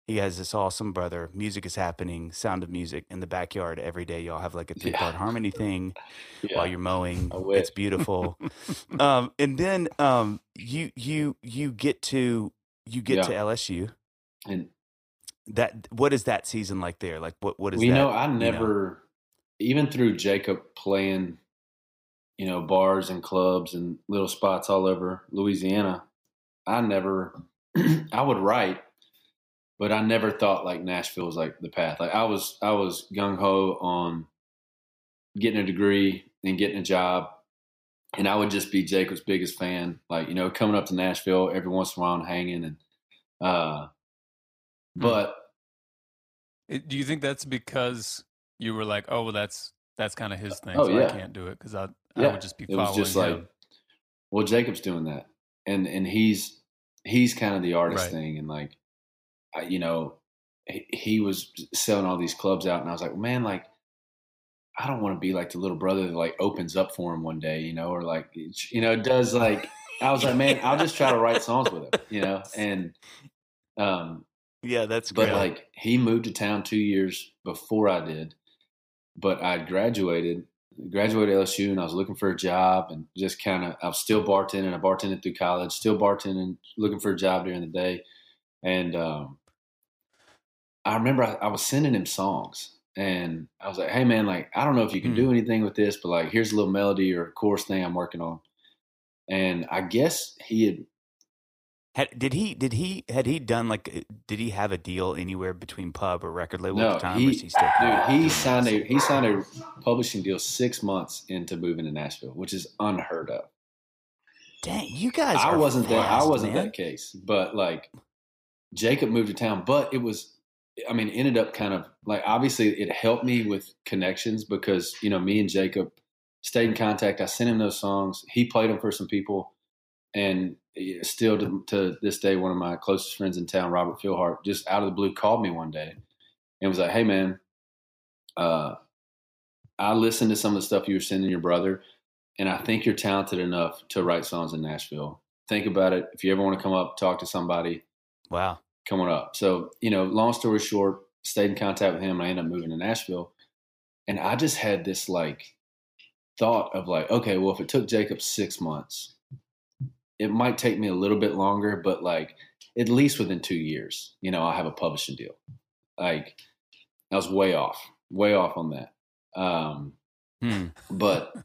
He has this awesome brother. Music is happening, Sound of Music in the backyard every day. Y'all have like a 3-part harmony thing while you're mowing. It's beautiful. And then you get to LSU. And what is that season like there? Like what is that? I never even through Jacob playing, bars and clubs and little spots all over Louisiana, I would write, but I never thought like Nashville was like the path. Like I was gung ho on getting a degree and getting a job, and I would just be Jacob's biggest fan. Like, coming up to Nashville every once in a while and hanging and but do you think that's because you were like, oh, well, that's kind of his thing, I can't do it because I would just be following him. It was just like, well, Jacob's doing that, and he's kind of the artist thing, and like, he was selling all these clubs out, and I was like, man, like, I don't want to be like the little brother that like opens up for him one day, or like, does like. I was like, man, I'll just try to write songs with him, and yeah, that's great. But like, he moved to town 2 years before I did, but I graduated LSU, and I was looking for a job, and just I was still bartending. I bartended through college, still bartending, looking for a job during the day. And I remember I was sending him songs, and I was like, hey man, like, I don't know if you can do anything with this, but like, here's a little melody or chorus thing I'm working on. And I guess he had did he done like, did he have a deal anywhere between pub or record label at the time? He signed a publishing deal 6 months into moving to Nashville, which is unheard of. Dang, you guys! I wasn't that case, but like, Jacob moved to town, but it was, ended up kind of like, obviously it helped me with connections because, me and Jacob stayed in contact. I sent him those songs. He played them for some people. And still to this day, one of my closest friends in town, Robert Philhart, just out of the blue called me one day and was like, hey man, I listened to some of the stuff you were sending your brother, and I think you're talented enough to write songs in Nashville. Think about it. If you ever want to come up, talk to somebody. Wow. Come on up. So, long story short, stayed in contact with him, and I ended up moving to Nashville. And I just had this like thought of like, okay, well, if it took Jacob 6 months, it might take me a little bit longer, but like at least within 2 years, I'll have a publishing deal. Like, I was way off on that. But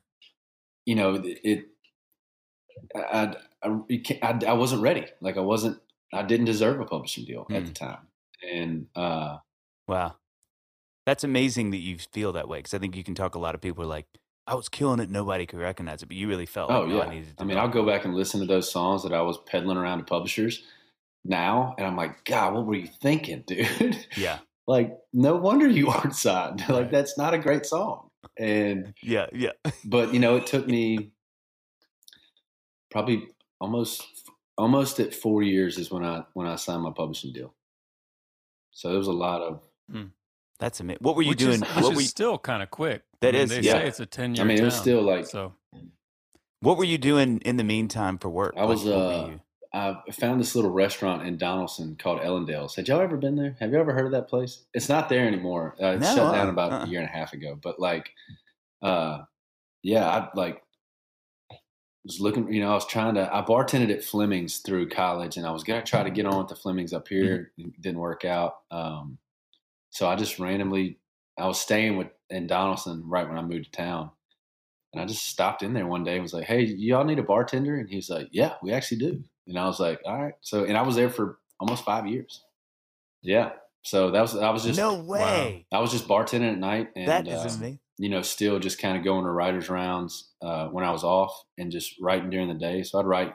I wasn't ready. Like I didn't deserve a publishing deal at the time. And, wow, that's amazing that you feel that way. Cause I think you can talk a lot of people are like, I was killing it. Nobody could recognize it, but you really felt like, I needed to. I'll go back and listen to those songs that I was peddling around to publishers now. And I'm like, God, what were you thinking, dude? Yeah. Like, no wonder you aren't signed. Like, that's not a great song. And yeah. But, it took me probably almost at 4 years is when I signed my publishing deal. So there was a lot of. That's amazing. What were you doing? Which is still kind of quick. They say it's a 10-year it was still like. So. What were you doing in the meantime for work? I was. I found this little restaurant in Donaldson called Ellendale's. Had y'all ever been there? Have you ever heard of that place? It's not there anymore. It shut down about a year and a half ago. But like, I like was looking. I was trying to. I bartended at Fleming's through college, and I was gonna try to get on with the Fleming's up here. It didn't work out. So I just randomly, I was staying in Donaldson right when I moved to town. And I just stopped in there one day and was like, hey, y'all need a bartender? And he was like, yeah, we actually do. And I was like, all right. So, and I was there for almost 5 years. Yeah. So I was just. No way. Wow. I was just bartending at night. And, that is amazing. Still just kind of going to writer's rounds when I was off and just writing during the day. So I'd write,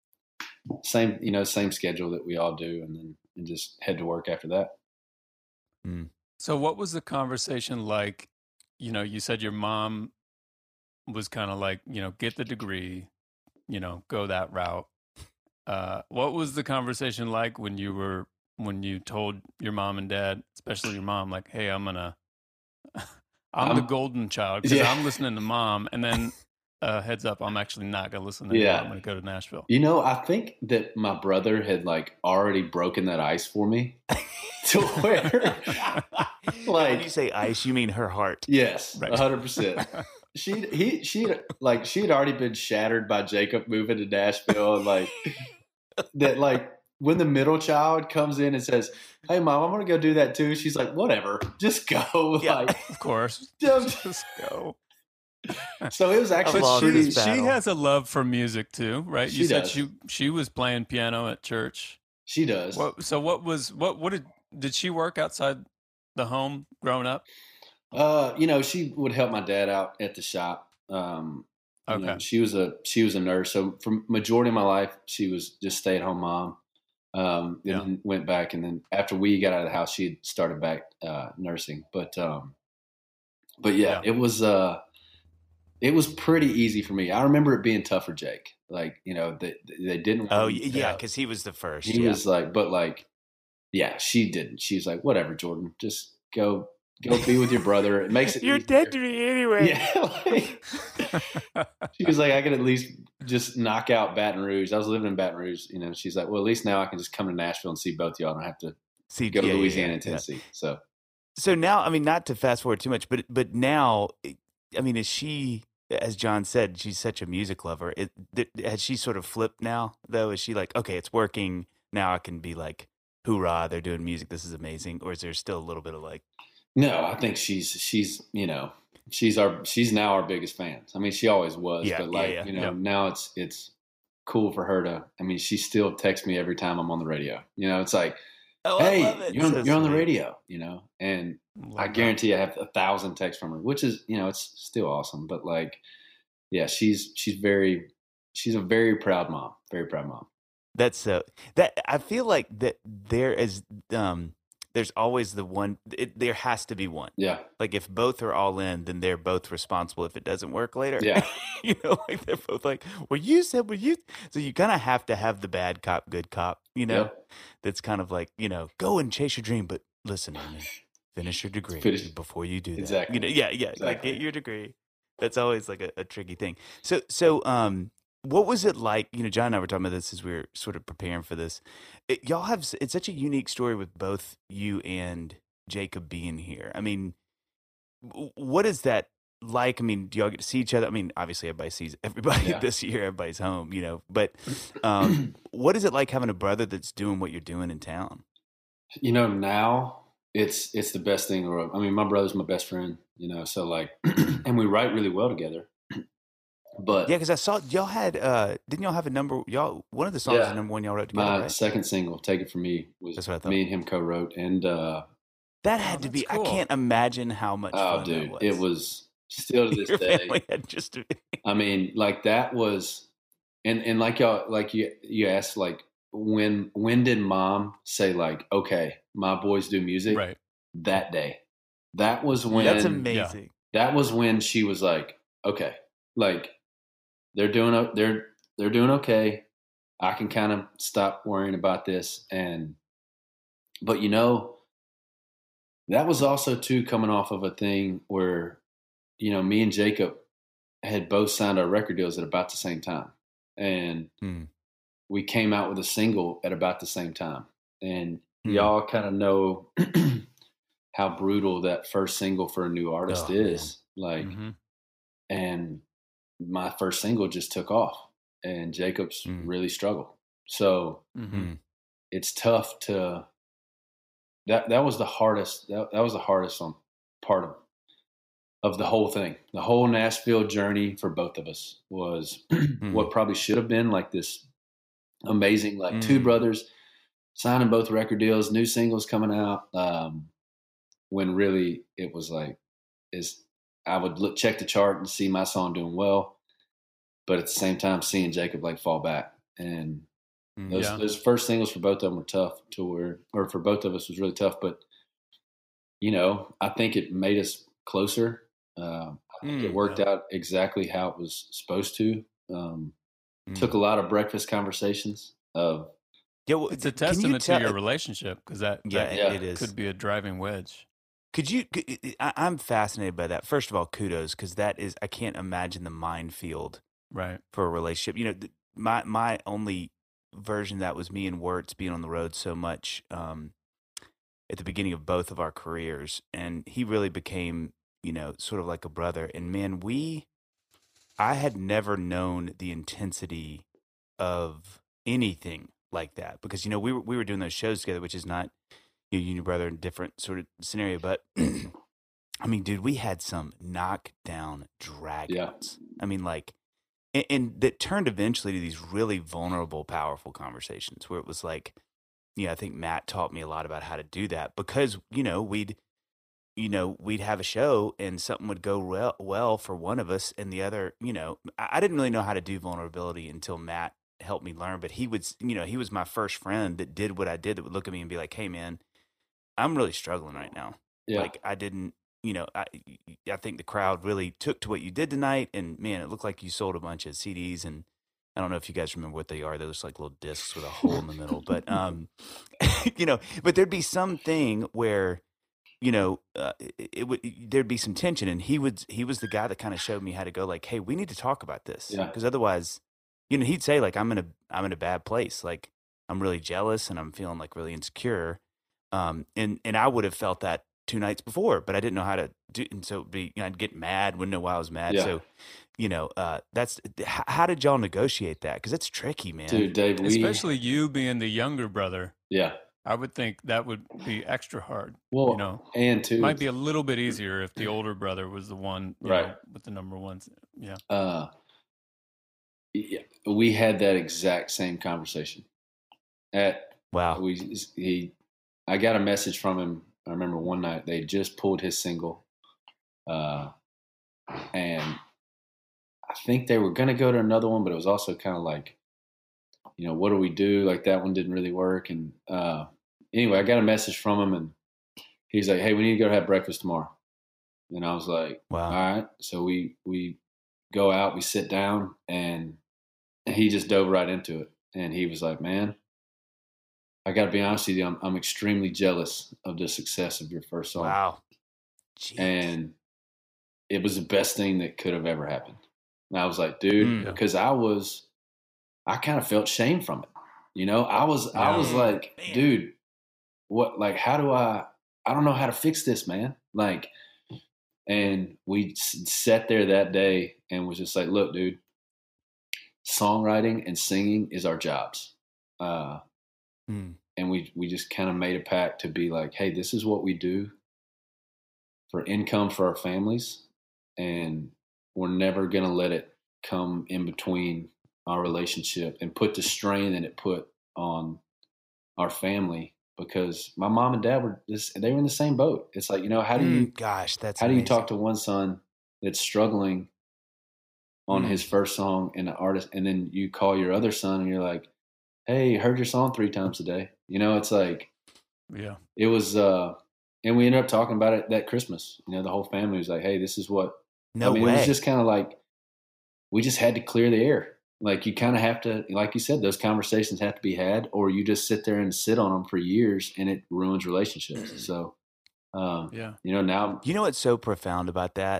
same schedule that we all do, and just head to work after that. So what was the conversation like? You said your mom was kind of like, get the degree, go that route. What was the conversation like when you told your mom and dad, especially your mom, like, hey, I'm the golden child because I'm listening to mom, and then heads up, I'm actually not going to listen to mom. I'm going to go to Nashville. I think that my brother had like already broken that ice for me to where, like, when you say ice, you mean her heart. Yes, 100%. She had already been shattered by Jacob moving to Nashville, and like that, like when the middle child comes in and says, "Hey, mom, I'm gonna go do that too," she's like, "Whatever, just go." Yeah, like, of course, just go. So it was actually she has a love for music too, right? You said she was playing piano at church. She does. What did she work outside the home growing up? She would help my dad out at the shop. Okay. She was a nurse. So for majority of my life, she was just stay at home mom. Then went back, and then after we got out of the house, she had started back nursing. But yeah, it was pretty easy for me. I remember it being tough for Jake. Like, they didn't. Oh yeah, because he was the first. He was like, but like, yeah, she didn't. She's like, whatever, Jordan, just go be with your brother. It makes it. You're easier. dead to me anyway. Yeah. She was like, I could at least just knock out Baton Rouge. I was living in Baton Rouge. She's like, well, at least now I can just come to Nashville and see both y'all. I don't have to go to Louisiana and Tennessee. Yeah. So now, I mean, not to fast forward too much, but now, I mean, is she, as John said, she's such a music lover. Has she sort of flipped now, though? Is she like, okay, it's working now, I can be like, hoorah, they're doing music, this is amazing? Or is there still a little bit of like? No, I think she's now our biggest fan. I mean, she always was, but now it's cool for her to. I mean, she still texts me every time I'm on the radio. It's like, hey, you're on the radio. And I guarantee I have 1,000 texts from her, which is it's still awesome. But like, yeah, she's a very proud mom, very proud mom. That's that I feel like that there is there's always the one. There has to be one. Yeah. Like if both are all in, then they're both responsible if it doesn't work later. Yeah. Like they're both like, well, you said, so you kind of have to have the bad cop, good cop, that's kind of like, go and chase your dream. But listen to me, finish your degree before you do that. Exactly. Yeah. Exactly. Like get your degree. That's always like a tricky thing. So, what was it like? John and I were talking about this as we were sort of preparing for this. It's such a unique story with both you and Jacob being here. I mean, what is that like? I mean, do y'all get to see each other? I mean, obviously everybody sees everybody this year. Everybody's home, but what is it like having a brother that's doing what you're doing in town? Now it's the best thing in the world. I mean, my brother's my best friend, so like, and we write really well together. But yeah, because I saw y'all had didn't y'all have a number? One of the songs is number one y'all wrote together. My second single, "Take It From Me," was That's what I thought. Me and him co-wrote, and that had to be. Cool. I can't imagine how much. Oh, fun dude, that was. It was still to this Your day. Family had just. I mean, like that was, and like y'all, like you asked, like when did Mom say like, okay, my boys do music? Right. That day. That was when. That's amazing. That was when she was like, okay, like. They're doing okay. I can kind of stop worrying about this. But that was also too coming off of a thing where, me and Jacob had both signed our record deals at about the same time. And we came out with a single at about the same time. And y'all kind of know how brutal that first single for a new artist is. Man. Like, and my first single just took off, and Jacob's really struggled. So it's tough to. That was the hardest. That was the hardest on part of the whole thing. The whole Nashville journey for both of us was what probably should have been like this amazing, like two brothers signing both record deals, new singles coming out. When really it was like I would check the chart and see my song doing well, but at the same time seeing Jacob like fall back. And those first singles for both of them were tough or for both of us was really tough. But I think it made us closer. I think it worked out exactly how it was supposed to. Took a lot of breakfast conversations. It's a testament to your relationship because it is. Could be a driving wedge. I'm fascinated by that. First of all, kudos, because I can't imagine the minefield right for a relationship. My only version of that was me and Wirtz being on the road so much. at the beginning of both of our careers, and he really became, sort of like a brother. And man, I had never known the intensity of anything like that, because we were doing those shows together, which is not you and your brother in different sort of scenario, but I mean, dude, we had some knockdown dragons. Yeah. I mean, like, and that turned eventually to these really vulnerable, powerful conversations where it was like, I think Matt taught me a lot about how to do that, because we'd have a show and something would go well for one of us, and the other, I didn't really know how to do vulnerability until Matt helped me learn. But he was my first friend that did what I did, that would look at me and be like, "Hey, man, I'm really struggling right now." Yeah. Like, I didn't, I think the crowd really took to what you did tonight, and man, it looked like you sold a bunch of CDs, and I don't know if you guys remember what they are. They're just like little discs with a hole in the middle, but but there'd be something where, there'd be some tension, and he was the guy that kind of showed me how to go, like, "Hey, we need to talk about this," because otherwise, he'd say, like, I'm in a bad place, like, I'm really jealous and I'm feeling like really insecure, and I would have felt that 2 nights before, but I didn't know how to do, and so it'd be, I'd get mad, wouldn't know why I was mad. Yeah. So, that's how did y'all negotiate that? Because it's tricky, man. Dude, Dave, especially you being the younger brother. Yeah. I would think that would be extra hard. Well, and too, might be a little bit easier if the older brother was the one, right, with the number ones. Yeah. Yeah, we had that exact same conversation. Wow. I got a message from him. I remember one night they just pulled his single, and I think they were going to go to another one, but it was also kind of like, what do we do? Like, that one didn't really work. And anyway, I got a message from him, and he's like, "Hey, we need to go have breakfast tomorrow." And I was like, "Wow, all right." So we go out, we sit down, and he just dove right into it. And he was like, "Man, I got to be honest with you, I'm extremely jealous of the success of your first song." Wow. Jeez. And it was the best thing that could have ever happened. And I was like, dude, because I kind of felt shame from it. I was like, man, dude, what, like, how do I don't know how to fix this, man. Like, and we sat there that day and was just like, look, dude, songwriting and singing is our jobs. And we just kind of made a pact to be like, hey, this is what we do for income for our families, and we're never going to let it come in between our relationship and put the strain that it put on our family, because my mom and dad they were in the same boat. It's like, how do you, how do you talk to one son that's struggling on his first song and the artist, and then you call your other son and you're like, hey, heard your song 3 times a day. It's like, yeah, it was, and we ended up talking about it that Christmas. The whole family was like, hey, this is what, way. It was just kind of like, we just had to clear the air. Like, you kind of have to, like you said, those conversations have to be had, or you just sit there and sit on them for years and it ruins relationships. So, yeah, now, what's so profound about that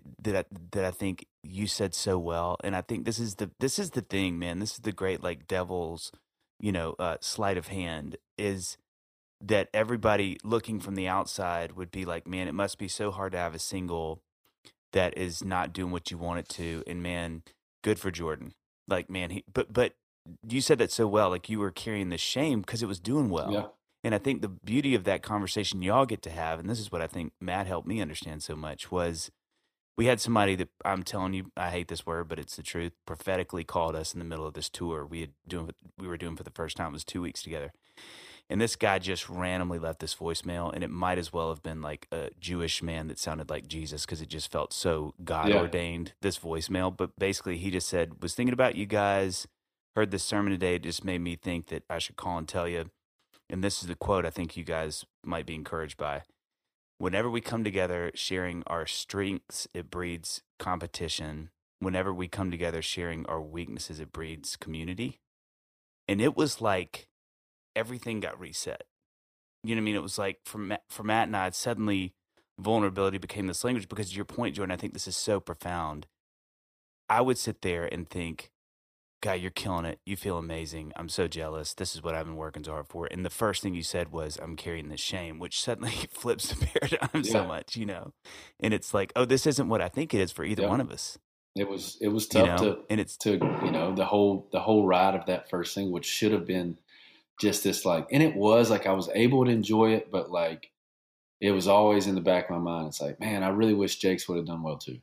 I think you said so well. And I think this is the thing, man. This is the great, like, devil's, sleight of hand, is that everybody looking from the outside would be like, man, it must be so hard to have a single that is not doing what you want it to. And man, good for Jordan. Like, man, but you said that so well. Like, you were carrying the shame because it was doing well. Yeah. And I think the beauty of that conversation y'all get to have, and this is what I think Matt helped me understand so much, was we had somebody that, I'm telling you, I hate this word, but it's the truth, prophetically called us in the middle of this tour we were doing for the first time. It was 2 weeks together. And this guy just randomly left this voicemail, and it might as well have been like a Jewish man that sounded like Jesus, because it just felt so God-ordained, this voicemail. But basically, he just said, was thinking about you guys, heard this sermon today, it just made me think that I should call and tell you. And this is the quote I think you guys might be encouraged by. Whenever we come together sharing our strengths, it breeds competition. Whenever we come together sharing our weaknesses, it breeds community. And it was like everything got reset. You know what I mean? It was like for Matt and I, suddenly vulnerability became this language, because to your point, Jordan, I think this is so profound. I would sit there and think, God, you're killing it. You feel amazing. I'm so jealous. This is what I've been working so hard for. And the first thing you said was, I'm carrying this shame, which suddenly flips the paradigm so much, And it's like, oh, this isn't what I think it is for either one of us. It was tough the whole ride of that first thing, which should have been just this and it was like I was able to enjoy it, but like it was always in the back of my mind. It's like, man, I really wish Jake's would have done well too,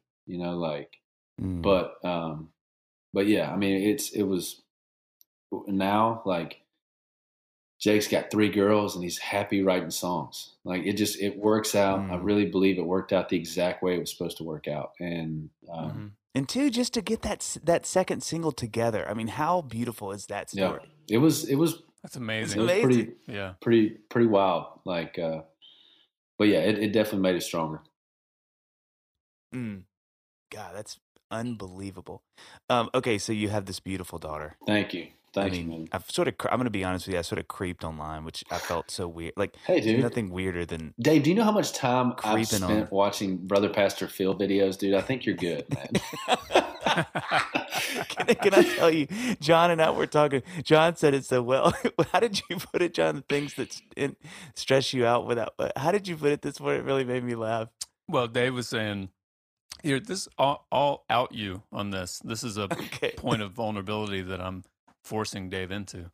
but yeah, I mean, it was now like Jake's got 3 girls and he's happy writing songs. Like it works out. I really believe it worked out the exact way it was supposed to work out. And, and two, just to get that second single together. I mean, how beautiful is that story? Yeah, it was, that's amazing. It was pretty wild. Like, but yeah, it definitely made it stronger. God, that's unbelievable. Okay, so you have this beautiful daughter. Thank you. Man. I'm going to be honest with you. I sort of creeped online, which I felt so weird. Like, hey, dude, nothing weirder than Dave. Do you know how much time I've spent watching Brother Pastor Phil videos, dude? I think you're good, man. Can I tell you, John and I were talking. John said it so well. How did you put it, John? The things that stress you out without. How did you put it this way? It really made me laugh. Well, Dave was saying, here, this I'll out you on this. This is a point of vulnerability that I'm forcing Dave into.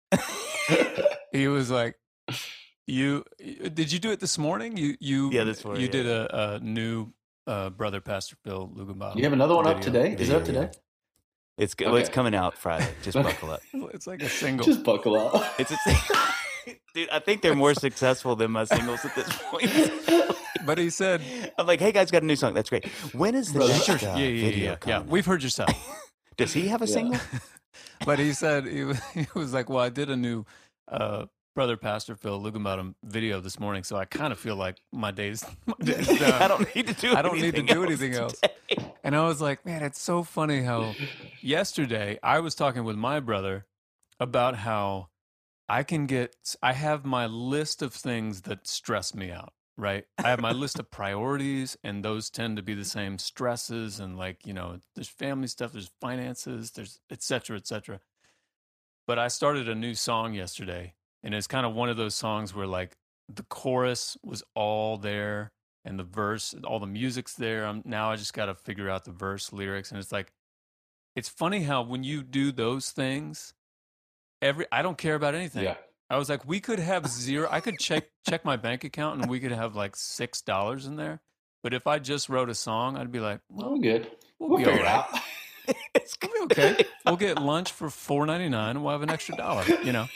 He was like, did you do it this morning? This morning. You did a new Brother Pastor Phil Lugenbaum. You have another one up today? Is it up today? It's it's coming out Friday. Just buckle up. It's like a single. Just buckle up. It's a dude. I think they're more successful than my singles at this point. But he said, "I'm like, hey guys, got a new song. That's great. When is the next video coming? Yeah, we've heard your stuff. Does he have a single?" But he said he was like, well, I did a new Brother Pastor Phil Lugenbaum video this morning, so I kind of feel like my day's done. I don't need to do anything else. And I was like, man, it's so funny how yesterday I was talking with my brother about how I have my list of things that stress me out. Right. I have my list of priorities, and those tend to be the same stresses. And there's family stuff, there's finances, there's et cetera, et cetera. But I started a new song yesterday, and it's kind of one of those songs where like the chorus was all there and the verse, all the music's there. Now I just got to figure out the verse lyrics. And it's like, it's funny how when you do those things, I don't care about anything. Yeah. I was like, we could have zero. I could check my bank account and we could have like $6 in there. But if I just wrote a song, I'd be like, well, we're good. We'll be figure it out. We'll be okay. We'll get lunch for $4.99 and we'll have an extra $1.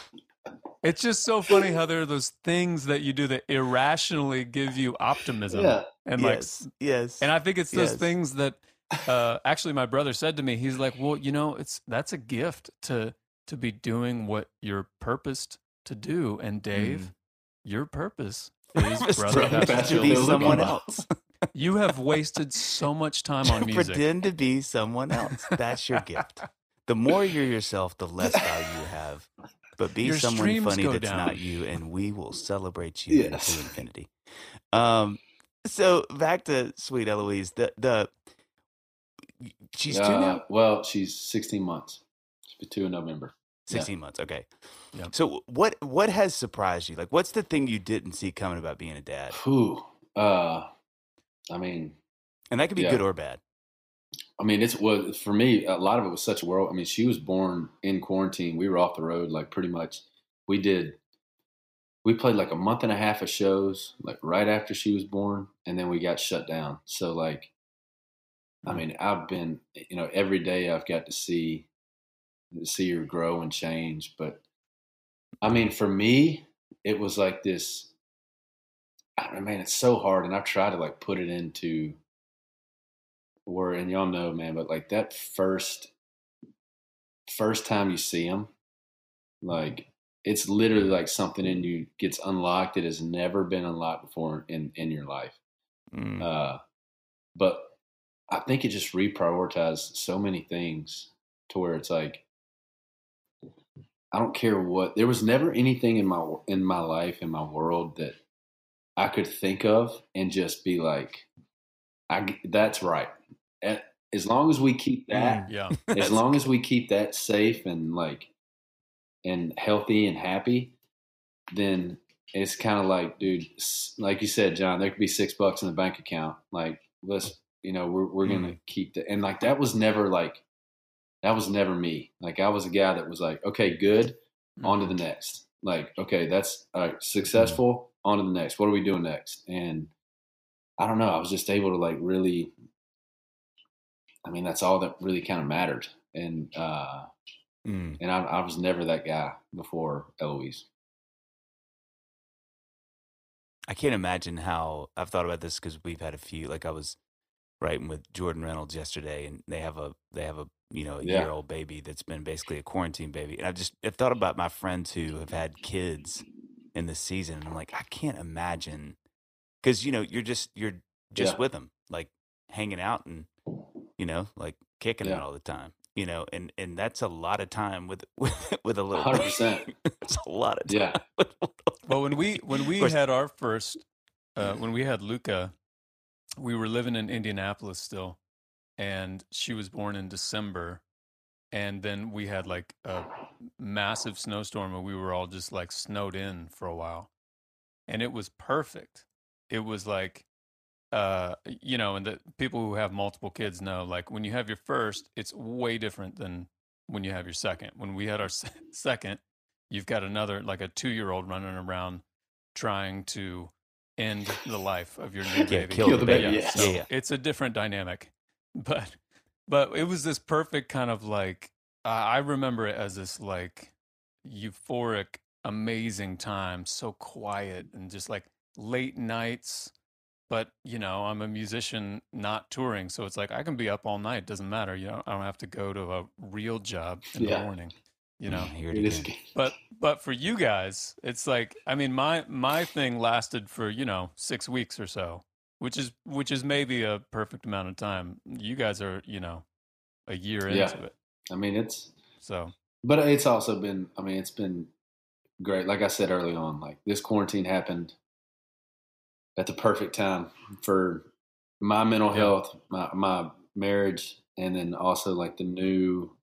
It's just so funny how there are those things that you do that irrationally give you optimism. Yeah. And yes. And I think it's those things that actually my brother said to me. He's like, well, that's a gift to be doing what you're purposed to do. And Dave, your purpose is Brother Pastor to be someone else. You have wasted so much time on music. Pretend to be someone else. That's your gift. The more you're yourself, the less value you have. But be someone funny that's not you, and we will celebrate you into infinity. So back to Sweet Eloise. She's 2 now? Well, she's 16 months. She'll be 2 in November. 16 months, okay. Yeah. So what has surprised you? Like, what's the thing you didn't see coming about being a dad? I mean... And that could be good or bad. I mean, for me, a lot of it was such a whirl. I mean, she was born in quarantine. We were off the road, like pretty much. We played like a month and a half of shows, like right after she was born, and then we got shut down. So like, I mean, I've been, every day I've got to see her grow and change. But I mean, for me, it was like this, I mean, it's so hard. And I've tried to like put it into word, and y'all know, man, but like that first time you see him, like it's literally like something in you gets unlocked that has never been unlocked before in your life. But I think it just reprioritized so many things to where it's like, I don't care what, there was never anything in my life, in my world that I could think of and just be like, that's right. as long as we keep that, as long as we keep that safe and and healthy and happy, then it's kind of like, dude, like you said, John, there could be $6 in the bank account. Like, let's, we're going to keep that. And that was never me. Like, I was a guy that was like, okay, good, on to the next. Like, okay, that's successful, on to the next. What are we doing next? And I don't know. I was just able to really, that's all that really kind of mattered. And I was never that guy before Eloise. I can't imagine how I've thought about this because we've had a few. Like I was writing with Jordan Reynolds yesterday, and they have a year-old baby that's been basically a quarantine baby. And I've thought about my friends who have had kids in this season, and I'm like, I can't imagine because you're just with them, like hanging out and like kicking it all the time. And that's a lot of time with a little 100%. It's a lot of time. Yeah. Well, when we had our first, when we had Luca, we were living in Indianapolis still, and she was born in December, and then we had a massive snowstorm, and we were all just snowed in for a while, and it was perfect. It was and the people who have multiple kids know, when you have your first, it's way different than when you have your second. When we had our second, you've got another, a 2-year-old running around trying to end the life of your new baby. Kill the baby. Yeah. So it's a different dynamic. But it was this perfect kind of I remember it as this euphoric, amazing time, so quiet and just late nights. But, I'm a musician not touring. So it's I can be up all night. It doesn't matter. I don't have to go to a real job in the morning, But for you guys, it's my thing lasted for, 6 weeks or so, which is maybe a perfect amount of time. You guys are, a year into it. But it's also been, it's been great. Like I said early on, this quarantine happened at the perfect time for my mental health, my marriage, and then also the new,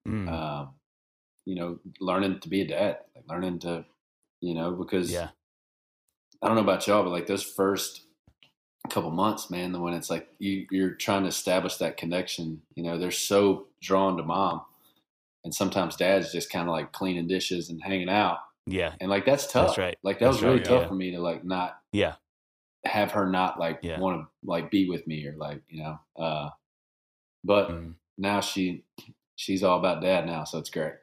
learning to be a dad, learning to, because I don't know about y'all, but those first couple months, man, when it's you're trying to establish that connection, they're so drawn to mom, and sometimes dad's just kind of cleaning dishes and hanging out. Yeah. And that's tough. That's right. That was really tough for me to not. Yeah. Have her not want to be with me or but now she's all about dad now, so it's great.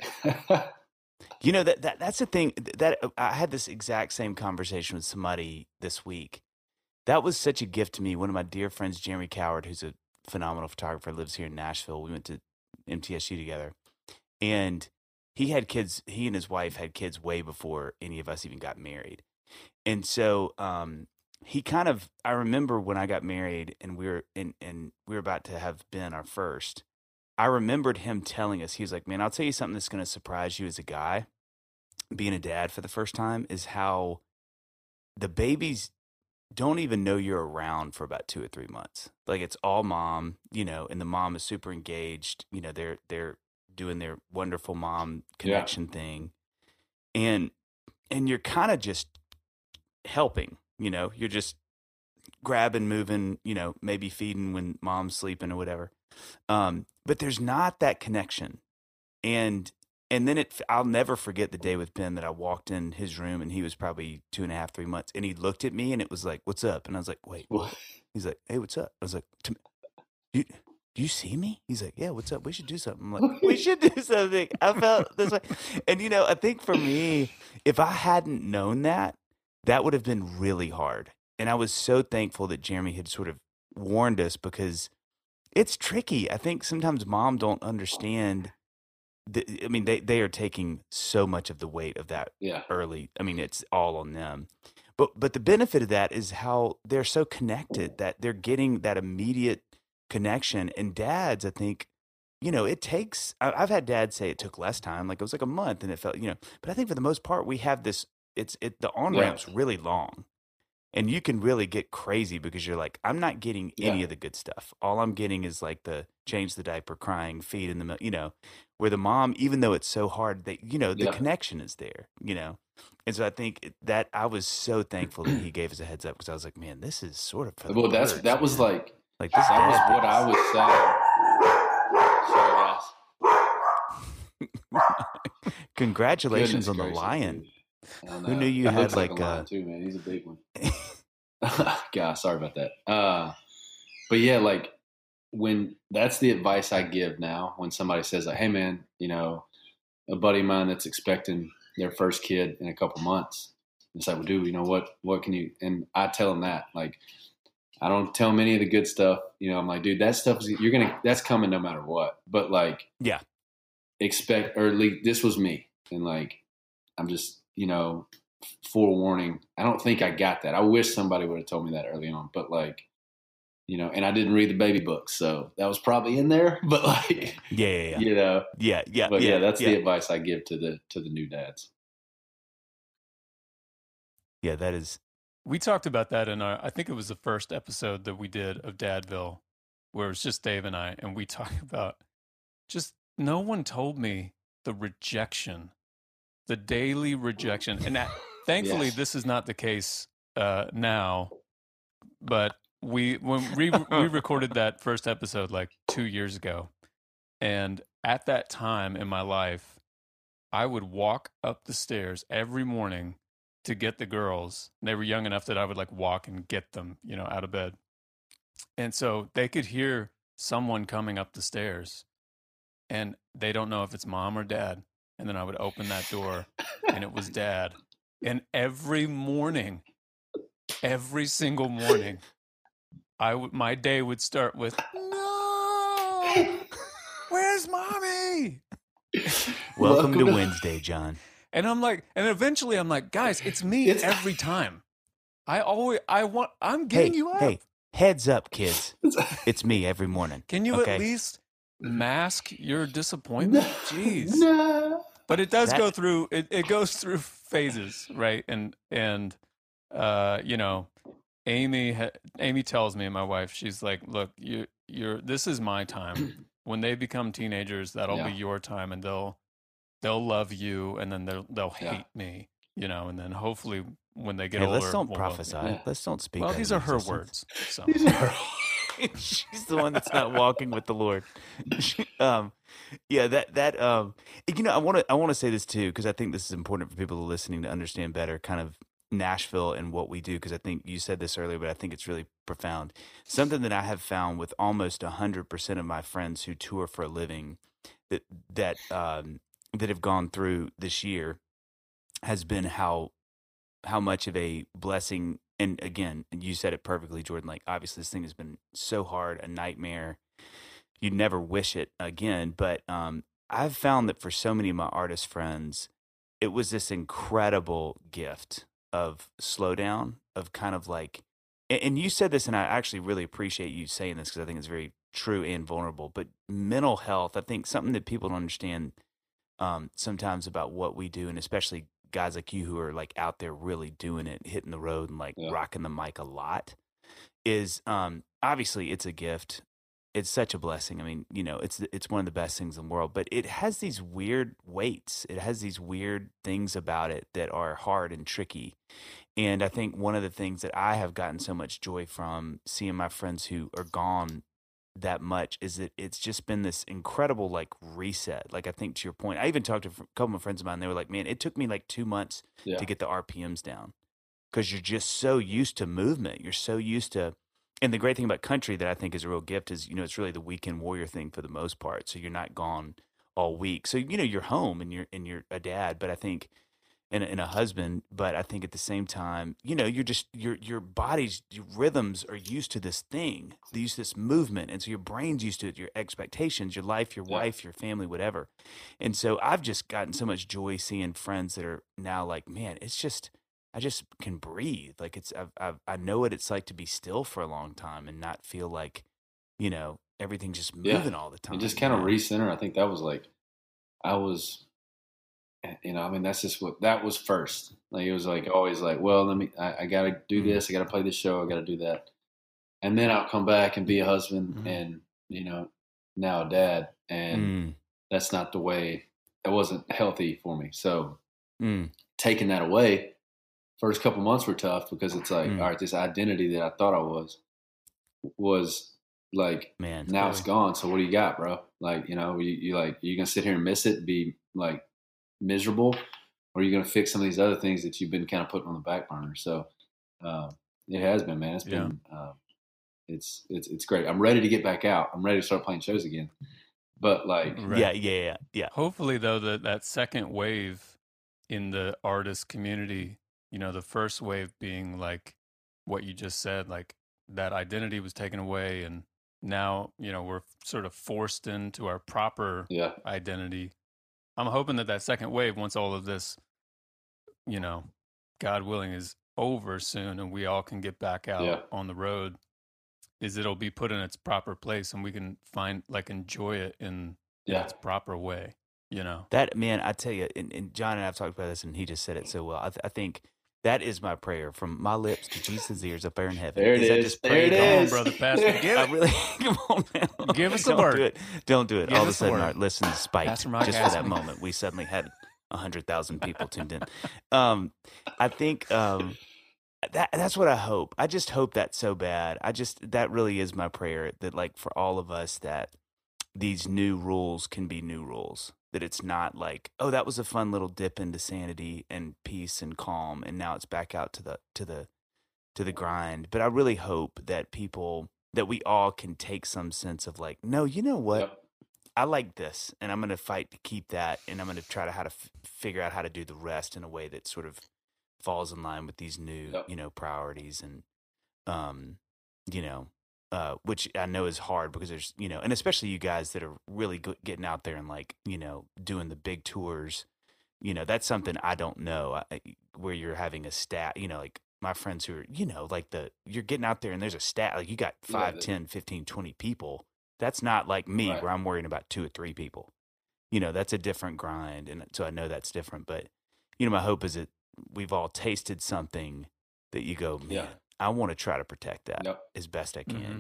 That's the thing that I had this exact same conversation with somebody this week. That was such a gift to me. One of my dear friends, Jeremy Coward, who's a phenomenal photographer, lives here in Nashville. We went to MTSU together, and he had kids. He and his wife had kids way before any of us even got married, and so he I remember when I got married and we were about to have Ben our first, I remembered him telling us, he was like, man, I'll tell you something that's going to surprise you as a guy, being a dad for the first time, is how the babies don't even know you're around for about 2 or 3 months. It's all mom, and the mom is super engaged. They're doing their wonderful mom connection thing. And you're kind of just helping. You're just grabbing, moving, maybe feeding when mom's sleeping or whatever. But there's not that connection. And then I'll never forget the day with Ben that I walked in his room and he was probably 2.5, 3 months. And he looked at me and it was like, what's up? And I was like, wait, what? He's like, hey, what's up? I was like, do you see me? He's like, yeah, what's up? We should do something. I'm like, we should do something. I felt this way. And, I think for me, if I hadn't known that would have been really hard. And I was so thankful that Jeremy had sort of warned us because it's tricky. I think sometimes mom don't understand. They are taking so much of the weight of that early. It's all on them. But the benefit of that is how they're so connected that they're getting that immediate connection. And dads, I think, it takes, I've had dads say it took less time. It was a month and it felt, but I think for the most part, we have this, the on-ramp's really long. And you can really get crazy because you're like, I'm not getting any of the good stuff. All I'm getting is the change the diaper, crying, feed in the milk, where the mom, even though it's so hard, that, the connection is there, And so I think that I was so thankful that he gave us a heads up, because I was like, man, this is sort of for the birds, that was man. like this that was what I was saying. Congratulations on the lion. Who knew you had like a lion too, man? He's a big one. God, sorry about that. But yeah, like when that's the advice I give now when somebody says like, hey man, a buddy of mine that's expecting their first kid in a couple months. It's like, well, dude, what can you, and I tell them that, like, I don't tell them any of the good stuff. I'm like, dude, that stuff that's coming no matter what. But like, yeah, expect, or at least this was me. And like, I'm just, forewarning. I don't think I got that. I wish somebody would have told me that early on, but like, and I didn't read the baby book, so that was probably in there, but like, yeah. But yeah, that's the advice I give to the new dads. Yeah, that is. We talked about that in I think it was the first episode that we did of Dadville, where it was just Dave and I, and we talked about just no one told me the rejection, the daily rejection. And that, thankfully, this is not the case now, but when we recorded that first episode like 2 years ago, and at that time in my life, I would walk up the stairs every morning to get the girls. They were young enough that I would like walk and get them, out of bed. And so they could hear someone coming up the stairs, and they don't know if it's mom or dad. And then I would open that door and it was dad. And every single morning, my day would start with, no, where's mommy? Welcome to Wednesday, John. And I'm like, and eventually I'm like, guys, it's me every time. I'm getting you up. Hey, heads up, kids. It's me every morning. Can you at least mask your disappointment? Jeez. No. But it does go through, it goes through phases, right? And Amy tells me, my wife, she's like, look, this is my time. When they become teenagers, that'll be your time, and they'll love you, and then they'll hate me, and then hopefully when they get older, let's don't prophesy. Let's don't speak. Well, these are her words. So. She's the one that's not walking with the Lord. I want to say this too, because I think this is important for people listening to understand better kind of Nashville and what we do, because I think you said this earlier, but I think it's really profound. Something that I have found with almost 100% of my friends who tour for a living that have gone through this year has been how much of a blessing. And again, you said it perfectly, Jordan, like obviously this thing has been so hard, a nightmare. You'd never wish it again. But I've found that for so many of my artist friends, it was this incredible gift of slowdown, of kind of like, and you said this, and I actually really appreciate you saying this because I think it's very true and vulnerable, but mental health, I think something that people don't understand sometimes about what we do, and especially guys like you who are like out there really doing it, hitting the road and like rocking the mic a lot, is obviously it's a gift. It's such a blessing. I mean, it's one of the best things in the world, but it has these weird weights. It has these weird things about it that are hard and tricky. And I think one of the things that I have gotten so much joy from seeing my friends who are gone that much is that it's just been this incredible like reset. Like I think to your point, I even talked to a couple of friends of mine. They were like, man, it took me like 2 months to get the RPMs down, because you're just so used to movement. You're so used to, and the great thing about country that I think is a real gift is, it's really the weekend warrior thing for the most part. So you're not gone all week. So, you're home and you're a dad, but I think, and a husband, but I think at the same time, you're just, your body's, your rhythms are used to this thing, they used to this movement. And so your brain's used to it, your expectations, your life, your wife, your family, whatever. And so I've just gotten so much joy seeing friends that are now like, man, it's just, I just can breathe. Like I know what it's like to be still for a long time and not feel like, everything's just moving all the time. And just kind of recenter. I think that was like, that's just that was first. Like, it was like, always like, well, I got to do this. I got to play this show. I got to do that. And then I'll come back and be a husband and, now a dad, and that's not the way. That wasn't healthy for me. So taking that away, first couple months were tough because it's like, all right, this identity that I thought I was like, man, now it's gone. So what do you got, bro? Like, you gonna sit here and miss it, and be like miserable, or are you gonna fix some of these other things that you've been kind of putting on the back burner? So it has been, man. It's been it's great. I'm ready to get back out. I'm ready to start playing shows again. But like, yeah. Hopefully, though, that second wave in the artist community, the first wave being like what you just said, like that identity was taken away, and now we're sort of forced into our proper identity. I'm hoping that second wave, once all of this, God willing, is over soon, and we all can get back out on the road, it'll be put in its proper place, and we can enjoy it in its proper way. That, man, I tell you, and John and I have talked about this, and he just said it so well. I think that is my prayer, from my lips to Jesus' ears up there in heaven. There it is. I just pray, come on, brother pastor. Come on, man. Give us the word. Don't do it. Give all of a us the sudden, word. our listeners spiked Pastor Mike just for asked that me. moment. We suddenly had 100,000 people tuned in. I think that's what I hope. I just hope that so bad. That really is my prayer, that like for all of us, that these new rules can be new rules. That it's not like, oh, that was a fun little dip into sanity and peace and calm, and now it's back out to the grind. But I really hope that we all can take some sense of like, no, you know what? Yep. I like this, and I'm going to fight to keep that, and I'm going to try to figure out how to do the rest in a way that sort of falls in line with these new, priorities, and which I know is hard because there's, and especially you guys that are really getting out there and like, doing the big tours, that's something I don't know, where you're having a stat, like my friends who are, like you're getting out there and there's a stat, like you got 5, 10, 15, 20 people. That's not like me, where I'm worrying about 2 or 3 people. That's a different grind. And so I know that's different, but my hope is that we've all tasted something that you go, man, I want to try to protect that as best I can,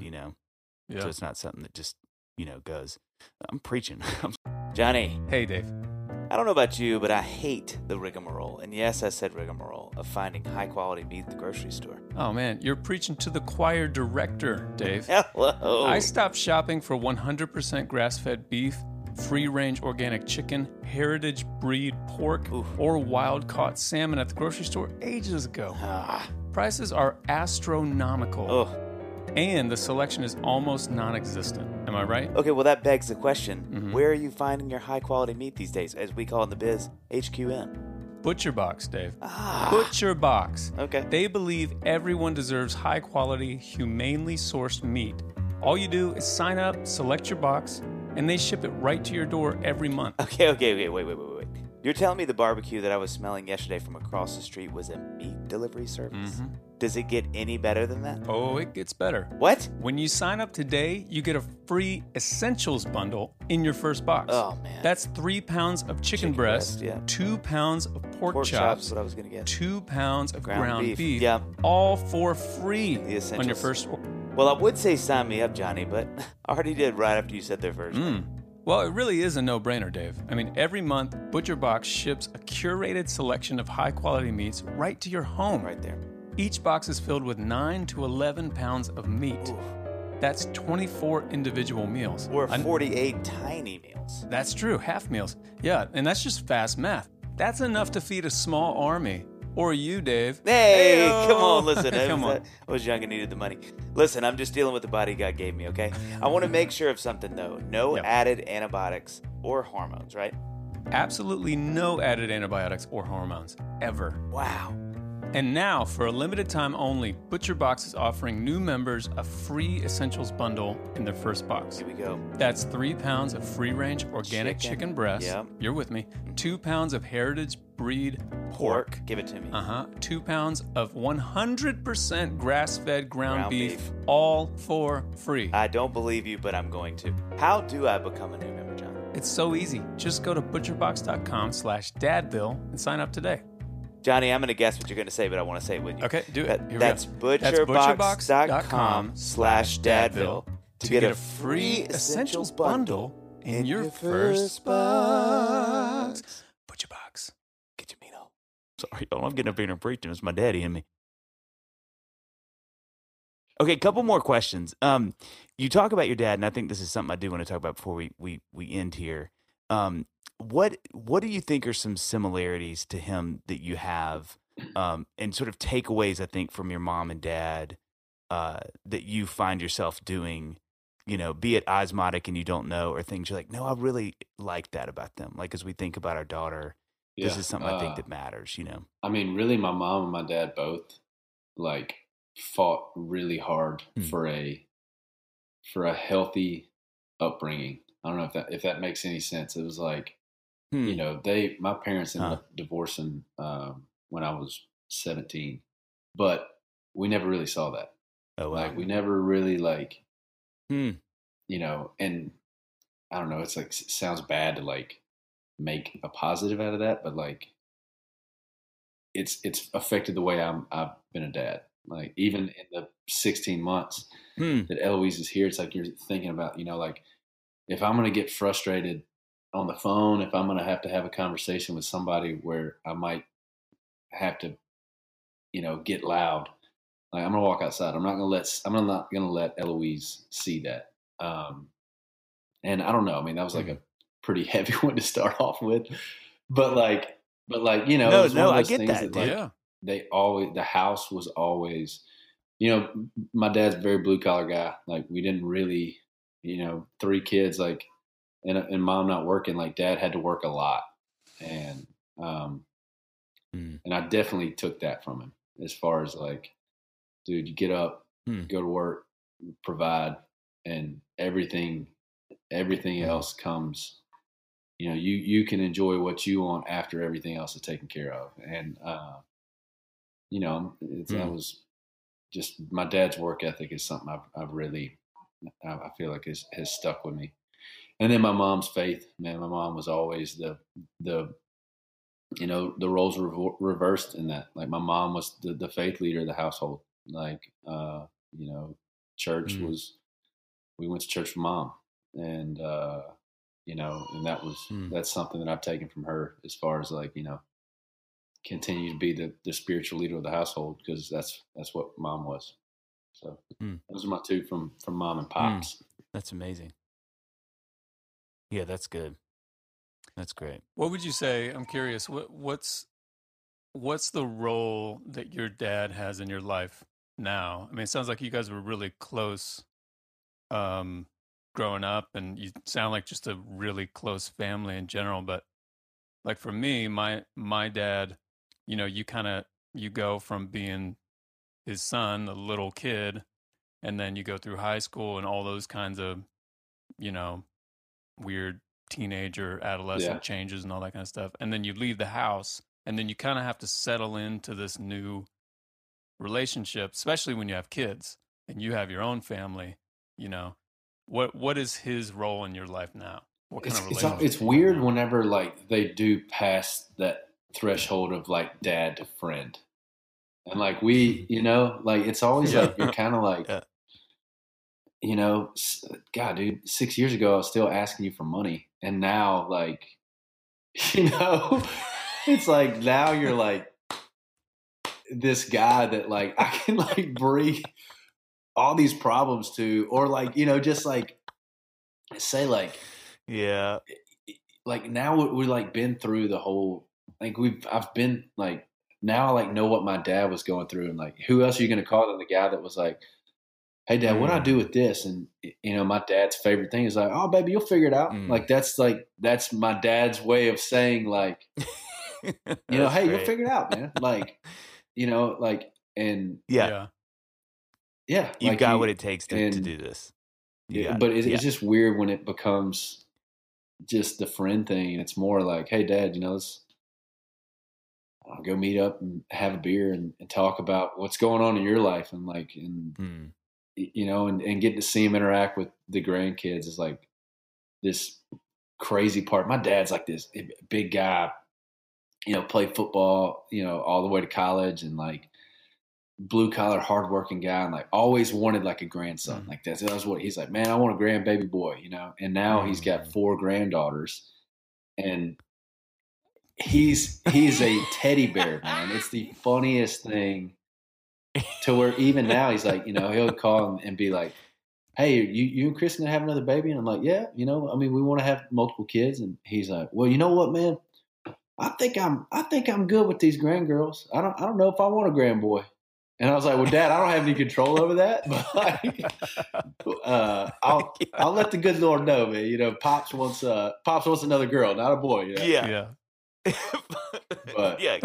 So it's not something that just, goes. I'm preaching. Johnny. Hey, Dave. I don't know about you, but I hate the rigmarole. And yes, I said rigmarole of finding high quality meat at the grocery store. Oh, man, you're preaching to the choir director, Dave. Hello. I stopped shopping for 100% grass-fed beef, free-range organic chicken, heritage breed pork, or wild-caught salmon at the grocery store ages ago. Prices are astronomical, and the selection is almost non-existent. Am I right? Okay, well, that begs the question. Where are you finding your high-quality meat these days? As we call it in the biz, HQM. Butcher Box, Dave. Butcher Box. Okay. They believe everyone deserves high-quality, humanely sourced meat. All you do is sign up, select your box, and they ship it right to your door every month. Okay, wait. You're telling me the barbecue that I was smelling yesterday from across the street was a meat delivery service? Does it get any better than that? Oh, it gets better. What? When you sign up today, you get a free Essentials bundle in your first box. Oh, man. That's 3 pounds of chicken breast, 2 pounds of pork chops, what I was going to get. 2 pounds of ground beef. Yeah. All for free The Essentials. on your first order. Well, I would say sign me up, Johnny, but I already did right after you said their first. Well, it really is a no-brainer, Dave. I mean, every month, Butcher Box ships a curated selection of high-quality meats right to your home. Right there. Each box is filled with 9 to 11 pounds of meat. That's 24 individual meals. Or 48 tiny meals. That's true, half meals. Yeah, and that's just fast math. That's enough to feed a small army. Or you, Dave. Hey, come on, listen. Come on. I was young and needed the money. Listen, I'm just dealing with the body God gave me, okay? I want to make sure of something, though. No added antibiotics or hormones, right? Absolutely no added antibiotics or hormones, ever. Wow. And now, for a limited time only, Butcher Box is offering new members a free Essentials bundle in their first box. Here we go. That's 3 pounds of free-range organic chicken breast. Yep. You're with me. 2 pounds of heritage breed pork. Give it to me. 2 pounds of 100% grass-fed ground beef, all for free. I don't believe you, but I'm going to. How do I become a new member, John? It's so easy. Just go to butcherbox.com/dadville and sign up today. Johnny, I'm going to guess what you're going to say, but I want to say it with you. Okay, do it. Here we That's go. butcherbox.com/dadville. to get a free Essentials bundle in your first box. Put your box. Get your meal. Sorry, y'all. I'm getting up here and preaching. It's my daddy in me. Okay, a couple more questions. You talk about your dad, and I think this is something I do want to talk about before we end here. What do you think are some similarities to him that you have, and sort of takeaways, I think, from your mom and dad that you find yourself doing, be it osmotic and you don't know, or things you're like, no, I really like that about them. Like, as we think about our daughter, this is something I think that matters, I mean, really, my mom and my dad both, like, fought really hard for a healthy upbringing. I don't know if that makes any sense. It was like, my parents ended up divorcing when I was 17, but we never really saw that. Oh, wow. Like, we never really and I don't know, it's like, it sounds bad to like make a positive out of that, but like it's affected the way I've been a dad. Like, even in the 16 months that Eloise is here, it's like you're thinking about, like, if I'm going to get frustrated on the phone, if I'm going to have a conversation with somebody where I might have to, get loud, like, I'm going to walk outside. I'm not going to let Eloise see that. And I don't know. I mean, that was like a pretty heavy one to start off with, but like, no, I get that. The house was always, my dad's a very blue collar guy. Like, we didn't really, 3 kids, like, and mom not working, like, dad had to work a lot. And, and I definitely took that from him, as far as like, dude, you get up, go to work, provide, and everything else comes, you can enjoy what you want after everything else is taken care of. And, that was just, my dad's work ethic is something I've really, I feel like has stuck with me. And then my mom's faith, man, my mom was always the roles were reversed in that. Like, my mom was the faith leader of the household. Like, church was, we went to church for mom, and, and that's something that I've taken from her, as far as like, continue to be the spiritual leader of the household, because that's what mom was. So those are my 2 from mom and pops. That's amazing. Yeah, that's good. That's great. What would you say? I'm curious. What's the role that your dad has in your life now? I mean, it sounds like you guys were really close growing up, and you sound like just a really close family in general. But like, for me, my dad, you go from being his son, a little kid, and then you go through high school and all those kinds of, weird teenager, adolescent changes and all that kind of stuff. And then you leave the house, and then you kind of have to settle into this new relationship, especially when you have kids and you have your own family. What is his role in your life now? What kind of relationship? It's weird whenever like they do pass that threshold of like dad to friend, and like we, like, it's always like, you're kind of like, God, dude, 6 years ago I was still asking you for money, and now, like, it's like, now you're like this guy that like I can like bring all these problems to, or like, just like say like, like, now we like been through the whole, like, I've been like, now I like know what my dad was going through, and like, who else are you going to call than the guy that was like, hey dad, what do I do with this? And my dad's favorite thing is like, oh baby, you'll figure it out. Like, that's my dad's way of saying like, hey, great. You'll figure it out, man. Like, like, and yeah, you like, got what it takes to do this. But it's just weird when it becomes just the friend thing, and it's more like, hey dad, let's go meet up and have a beer and talk about what's going on in your life, and like, and and get to see him interact with the grandkids is like this crazy part. My dad's like this big guy, played football, all the way to college, and like, blue collar, hardworking guy, and like always wanted like a grandson. Like that was what he's like. Man, I want a grandbaby boy, you know. And now he's got 4 granddaughters, and he's a teddy bear, man. It's the funniest thing. To where even now he's like, you know, he'll call and be like, "Hey, you and Chris gonna have another baby?" And I'm like, "Yeah, you know, I mean, we want to have multiple kids." And he's like, "Well, you know what, man? I think I'm good with these grandgirls. I don't know if I want a grandboy." And I was like, "Well, Dad, I don't have any control over that, but like, I'll let the good Lord know, man. You know, Pops wants another girl, not a boy." You know? Yeah. But yeah,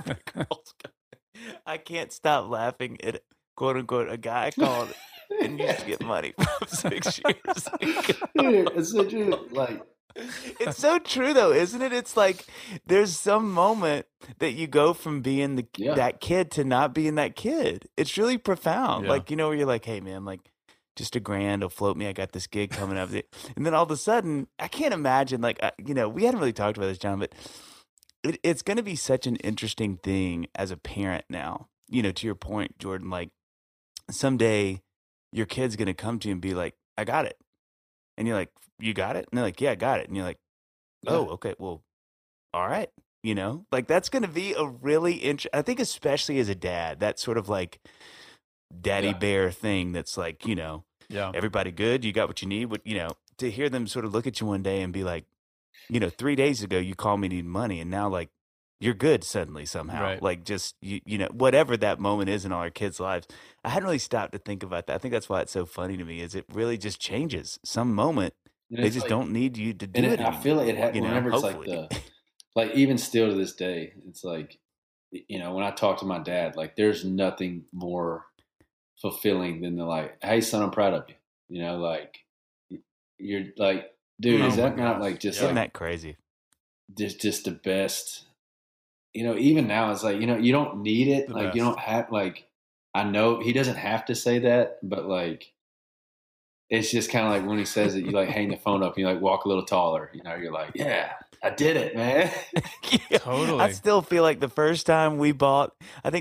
I can't stop laughing at quote unquote a guy called and used to get money from 6 years ago. Dude, it's so true. Like, it's so true though, isn't it? It's like there's some moment that you go from being that kid to not being that kid. It's really profound. Like, you know, where you're like, "Hey man, like just $1,000 will float me. I got this gig coming up." And then all of a sudden, I can't imagine, like, you know, we hadn't really talked about this, John, but it's going to be such an interesting thing as a parent now, you know, to your point, Jordan, like someday your kid's going to come to you and be like, "I got it." And you're like, "You got it?" And they're like, "Yeah, I got it." And you're like, "Oh, okay, well, all right." You know, like that's going to be a really I think especially as a dad, that sort of like daddy bear thing that's like, you know, everybody good? You got what you need? What, you know, to hear them sort of look at you one day and be like, you know, 3 days ago you called me needing money, and now like you're good suddenly somehow. Right. Like just you know, whatever that moment is in all our kids' lives. I hadn't really stopped to think about that. I think that's why it's so funny to me, is it really just changes. Some moment they just like, don't need you to do it. I feel like it whenever it's hopefully. Like even still to this day, it's like, you know, when I talk to my dad, like there's nothing more fulfilling than the like, "Hey son, I'm proud of you." You know, like you're like, dude, is that not like just isn't like that crazy? Just the best. You know, even now it's like, you know, you don't need it. The like best. You don't have like, I know he doesn't have to say that, but like it's just kind of like when he says it, you like hang the phone up and you like walk a little taller. You know, you're like, "Yeah, I did it, man." Totally. I still feel like the first time we bought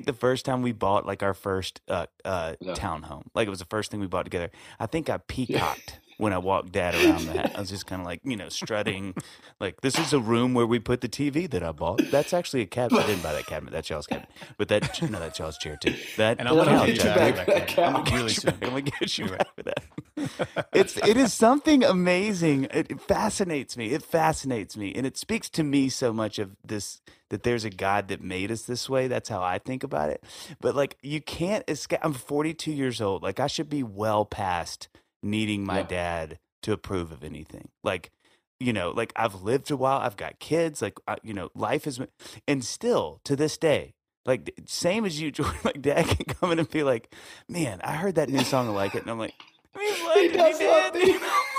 like our first townhome, like it was the first thing we bought together. I think I peacocked when I walked Dad around that. I was just kind of like, you know, strutting, like, "This is a room where we put the TV that I bought. That's actually a cabinet. I didn't buy that cabinet. That's y'all's cabinet. But that's y'all's chair too. That, and I'm going to get you back that couch. I'm going to get you back for that." It is something amazing. It fascinates me. And it speaks to me so much of this, that there's a God that made us this way. That's how I think about it. But like, you can't escape. I'm 42 years old. Like, I should be well past needing my dad to approve of anything. Like, you know, like I've lived a while. I've got kids. Like, you know, life is, and still to this day, like same as you, Jordan, like Dad can come in and be like, "Man, I heard that new song. I like it." And I'm like, He does love me.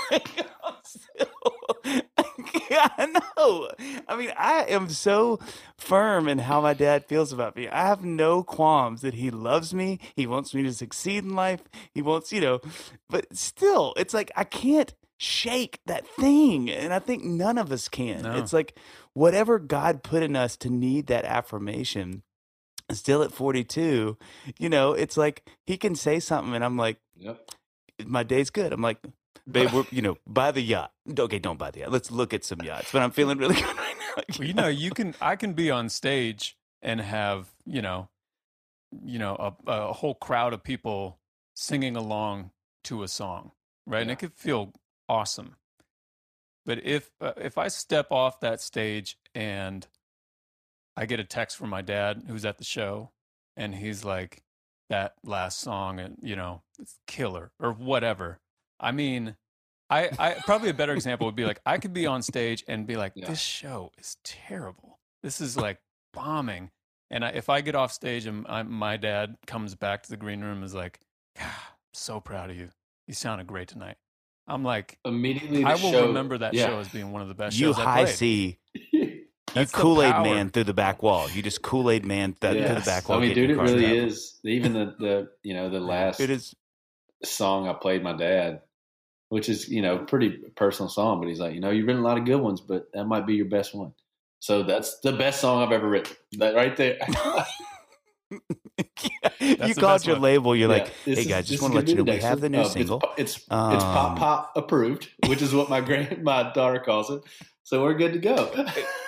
I know. I mean, I am so firm in how my dad feels about me. I have no qualms that he loves me. He wants me to succeed in life. He wants, you know, but still, it's like I can't shake that thing. And I think none of us can. No. It's like whatever God put in us to need that affirmation, still at 42, you know, it's like he can say something and I'm like, "My day's good." I'm like, "Babe, we're, you know, buy the yacht." "Okay, don't buy the yacht. Let's look at some yachts." But I'm feeling really good right now. Well, you know, I can be on stage and have, you know, a whole crowd of people singing along to a song, right? And it could feel awesome. But if I step off that stage and I get a text from my dad who's at the show and he's like, "That last song, and you know, it's killer," or whatever. I mean, I probably a better example would be like, I could be on stage and be like, "This show is terrible. This is like bombing." And if I get off stage and my dad comes back to the green room and is like, "God, I'm so proud of you. You sounded great tonight." I'm like, immediately I will remember that show as being one of the best shows I played. You high C. You Kool-Aid man through the back wall. You just Kool-Aid man through the back wall. I mean, dude, it really is. Even the you know, the last song I played my dad, which is, you know, pretty personal song, but he's like, "You know, you've written a lot of good ones, but that might be your best one." So that's the best song I've ever written. That right there. You called your label. You're like, hey guys, just want to let you know we have the new single. It's pop pop approved, which is what my daughter calls it. So we're good to go.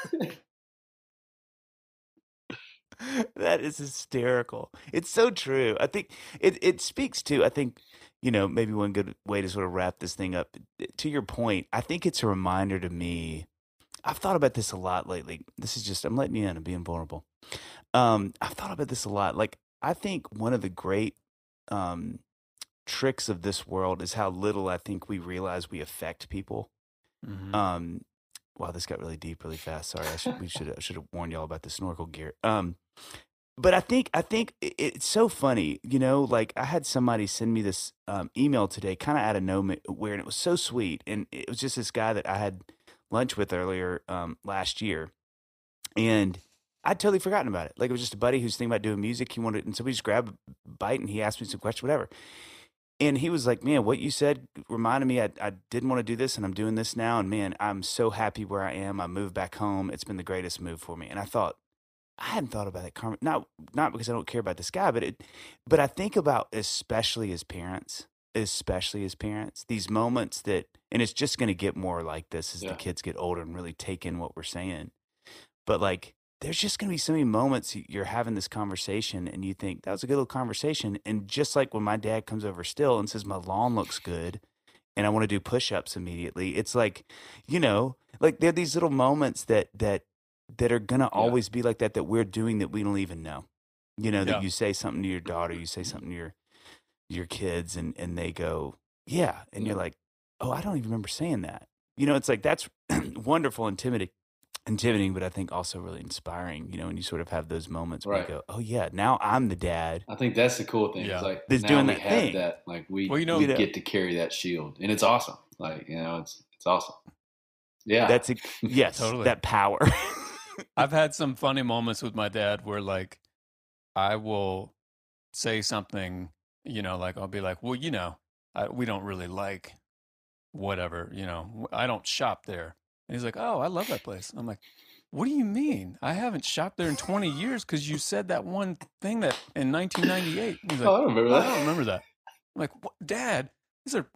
That is hysterical. It's so true. I think it speaks to, I think, maybe one good way to sort of wrap this thing up. To your point, I think it's a reminder to me. I've thought about this a lot lately. This is just, I'm letting you in, I'm being vulnerable. I've thought about this a lot. Like, I think one of the great tricks of this world is how little I think we realize we affect people. Mm-hmm. Wow, this got really deep really fast. Sorry, I should have warned y'all about the snorkel gear. But I think it's so funny, like I had somebody send me this email today, kind of out of nowhere, and it was so sweet. And it was just this guy that I had lunch with earlier last year, and I'd totally forgotten about it. Like, it was just a buddy who's thinking about doing music. He wanted, and so we just grabbed a bite, and he asked me some questions, whatever. And he was like, man, what you said reminded me, I didn't want to do this, and I'm doing this now. And man, I'm so happy where I am. I moved back home. It's been the greatest move for me. And I thought, I hadn't thought about that. Not because I don't care about this guy, but I think about, especially as parents, these moments that, and it's just going to get more like this as the kids get older and really take in what we're saying. But like, there's just going to be so many moments you're having this conversation and you think that was a good little conversation. And just like when my dad comes over still and says, my lawn looks good and I want to do push-ups immediately. It's like, like there are these little moments that are going to always be like that we're doing that we don't even know, that you say something to your daughter, you say something to your kids and they go, yeah. And you're like, oh, I don't even remember saying that. It's like, that's wonderful, intimidating, but I think also really inspiring, when you sort of have those moments where you go, oh yeah, now I'm the dad. I think that's the cool thing. Yeah. It's like, that's now doing we that have thing. That, like we get to carry that shield, and it's awesome. Like, it's awesome. Yeah. That's yes, totally. That power. I've had some funny moments with my dad where like, I will say something, like I'll be like, well, we don't really like whatever, I don't shop there. And he's like, oh, I love that place. I'm like, what do you mean? I haven't shopped there in 20 years because you said that one thing that in 1998. He's like, I don't remember that. I don't remember that. I'm like, what? Dad, these are...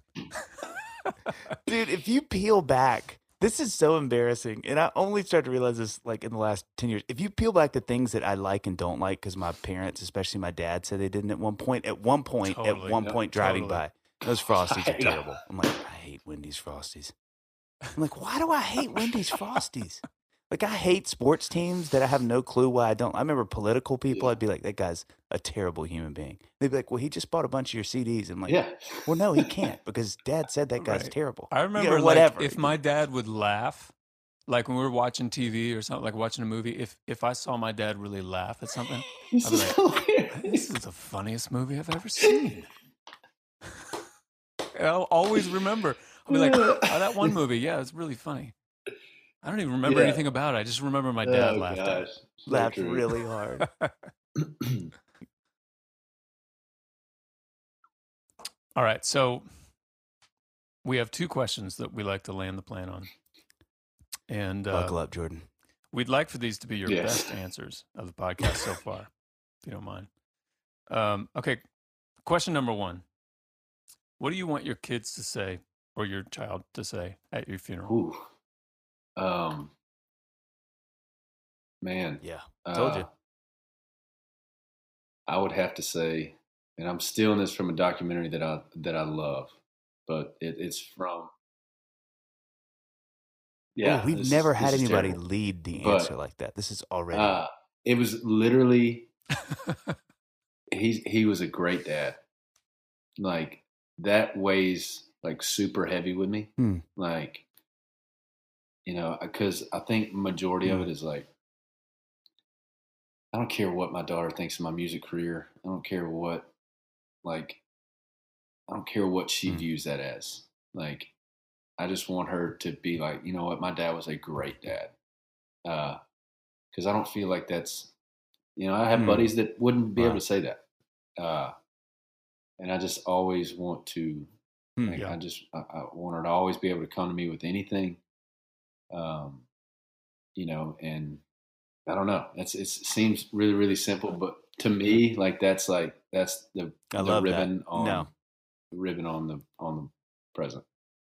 Dude, if you peel back, this is so embarrassing. And I only started to realize this like in the last 10 years. If you peel back the things that I like and don't like, because my parents, especially my dad, said they didn't at one point, driving by, those Frosties are terrible. I'm like, I hate Wendy's Frosties. I'm like, why do I hate Wendy's Frosties? Like, I hate sports teams that I have no clue why I don't. I remember political people. I'd be like, that guy's a terrible human being. They'd be like, well, he just bought a bunch of your CDs. I'm like, well, no, he can't because Dad said that guy's terrible. I remember whatever. If my dad would laugh, like when we were watching TV or something, like watching a movie, if I saw my dad really laugh at something, I'd be like, this is the funniest movie I've ever seen. I'll always remember. I'll be like, oh, that one movie, it's really funny. I don't even remember anything about it. I just remember my dad laughed really hard. All right, so we have 2 questions that we like to land the plan on. And buckle up, Jordan. We'd like for these to be your best answers of the podcast so far, if you don't mind. Okay, question number 1. What do you want your kids to say or your child to say at your funeral? Man. Yeah, told you. I would have to say, and I'm stealing this from a documentary that I love, but it's from. Yeah, we've never had anybody lead the answer like that. This is already. It was literally. He was a great dad. Like, that weighs like super heavy with me. Like, because I think majority of it is like, I don't care what my daughter thinks of my music career. I don't care what she views that as. Like, I just want her to be like, you know what, my dad was a great dad. Because I don't feel like that's, I have buddies that wouldn't be able to say that. And I just always want to, I want her to always be able to come to me with anything. And I don't know. It seems really, really simple, but to me, like that's the ribbon that. on the ribbon on the present.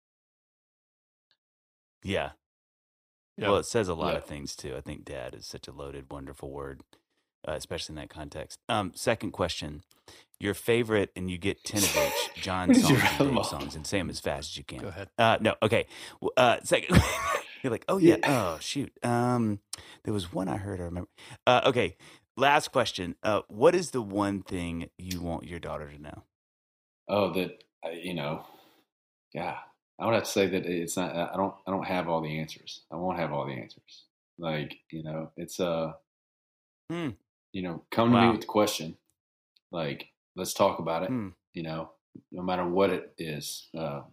Yeah. Well, it says a lot of things too. I think dad is such a loaded, wonderful word, especially in that context. Second question. Your favorite, and you get 10 of each, John songs and Dave songs, and say them as fast as you can. Go ahead. No, okay. Second, you're like, oh, yeah. Oh, shoot. There was one I heard, I remember. Okay, last question. What is the one thing you want your daughter to know? Oh, that, yeah. I would have to say that it's not, I don't have all the answers. I won't have all the answers. Like, it's, come to me with the question. Like, let's talk about it. No matter what it is.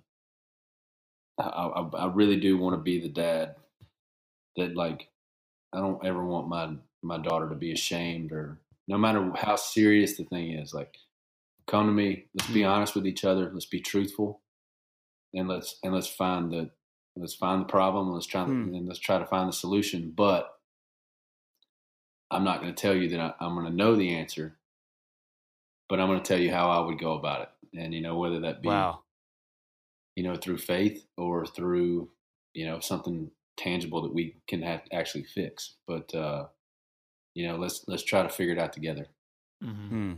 I really do want to be the dad that, like, I don't ever want my daughter to be ashamed, or no matter how serious the thing is. Like, come to me. Let's be honest with each other. Let's be truthful, and let's find the problem. Let's try to find the solution. But I'm not going to tell you that I'm going to know the answer. But I'm going to tell you how I would go about it. And, whether that be, through faith or through, something tangible that we can actually fix. But, let's try to figure it out together. Mm-hmm.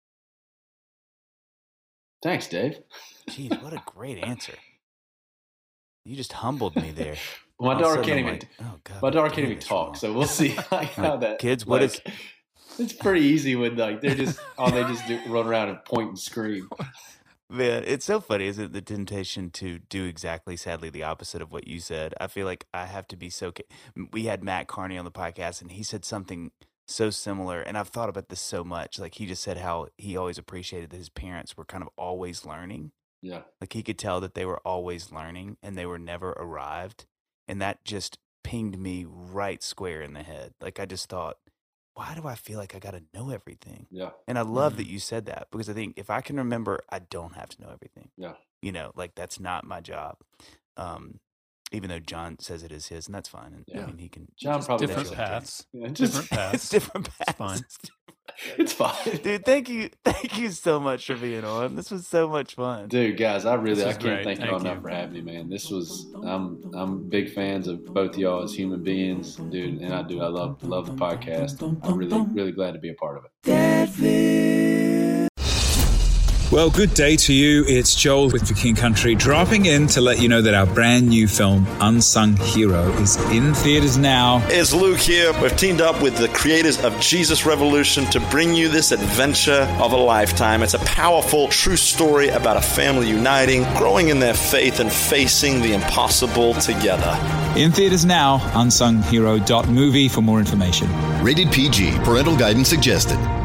Thanks, Dave. Jeez, what a great answer. You just humbled me there. My daughter can't even, talk. So we'll see how that. Kids, what is... It's pretty easy when they just run around and point and scream. Man, it's so funny, isn't it? The temptation to do exactly, sadly, the opposite of what you said. I feel like I have to be so. We had Matt Carney on the podcast, and he said something so similar. And I've thought about this so much. Like, he just said how he always appreciated that his parents were kind of always learning. Yeah, like he could tell that they were always learning, and they were never arrived. And that just pinged me right square in the head. Like, I just thought, why do I feel like I got to know everything? Yeah. And I love that you said that, because I think if I can remember, I don't have to know everything. Yeah. Like, that's not my job. Even though John says it is his, and that's fine. And I mean, he can. John probably different paths. Different paths. Different paths. It's fine. It's fine. Dude, thank you so much for being on. This was so much fun. Dude, guys, I can't thank y'all enough for having me, man. This was, I'm big fans of both y'all as human beings, dude, and I love the podcast. I'm really glad to be a part of it. Well, good day to you. It's Joel with For King Country, dropping in to let you know that our brand new film, Unsung Hero, is in theaters now. It's Luke here. We've teamed up with the creators of Jesus Revolution to bring you this adventure of a lifetime. It's a powerful, true story about a family uniting, growing in their faith, and facing the impossible together. In theaters now, unsunghero.movie for more information. Rated PG. Parental guidance suggested.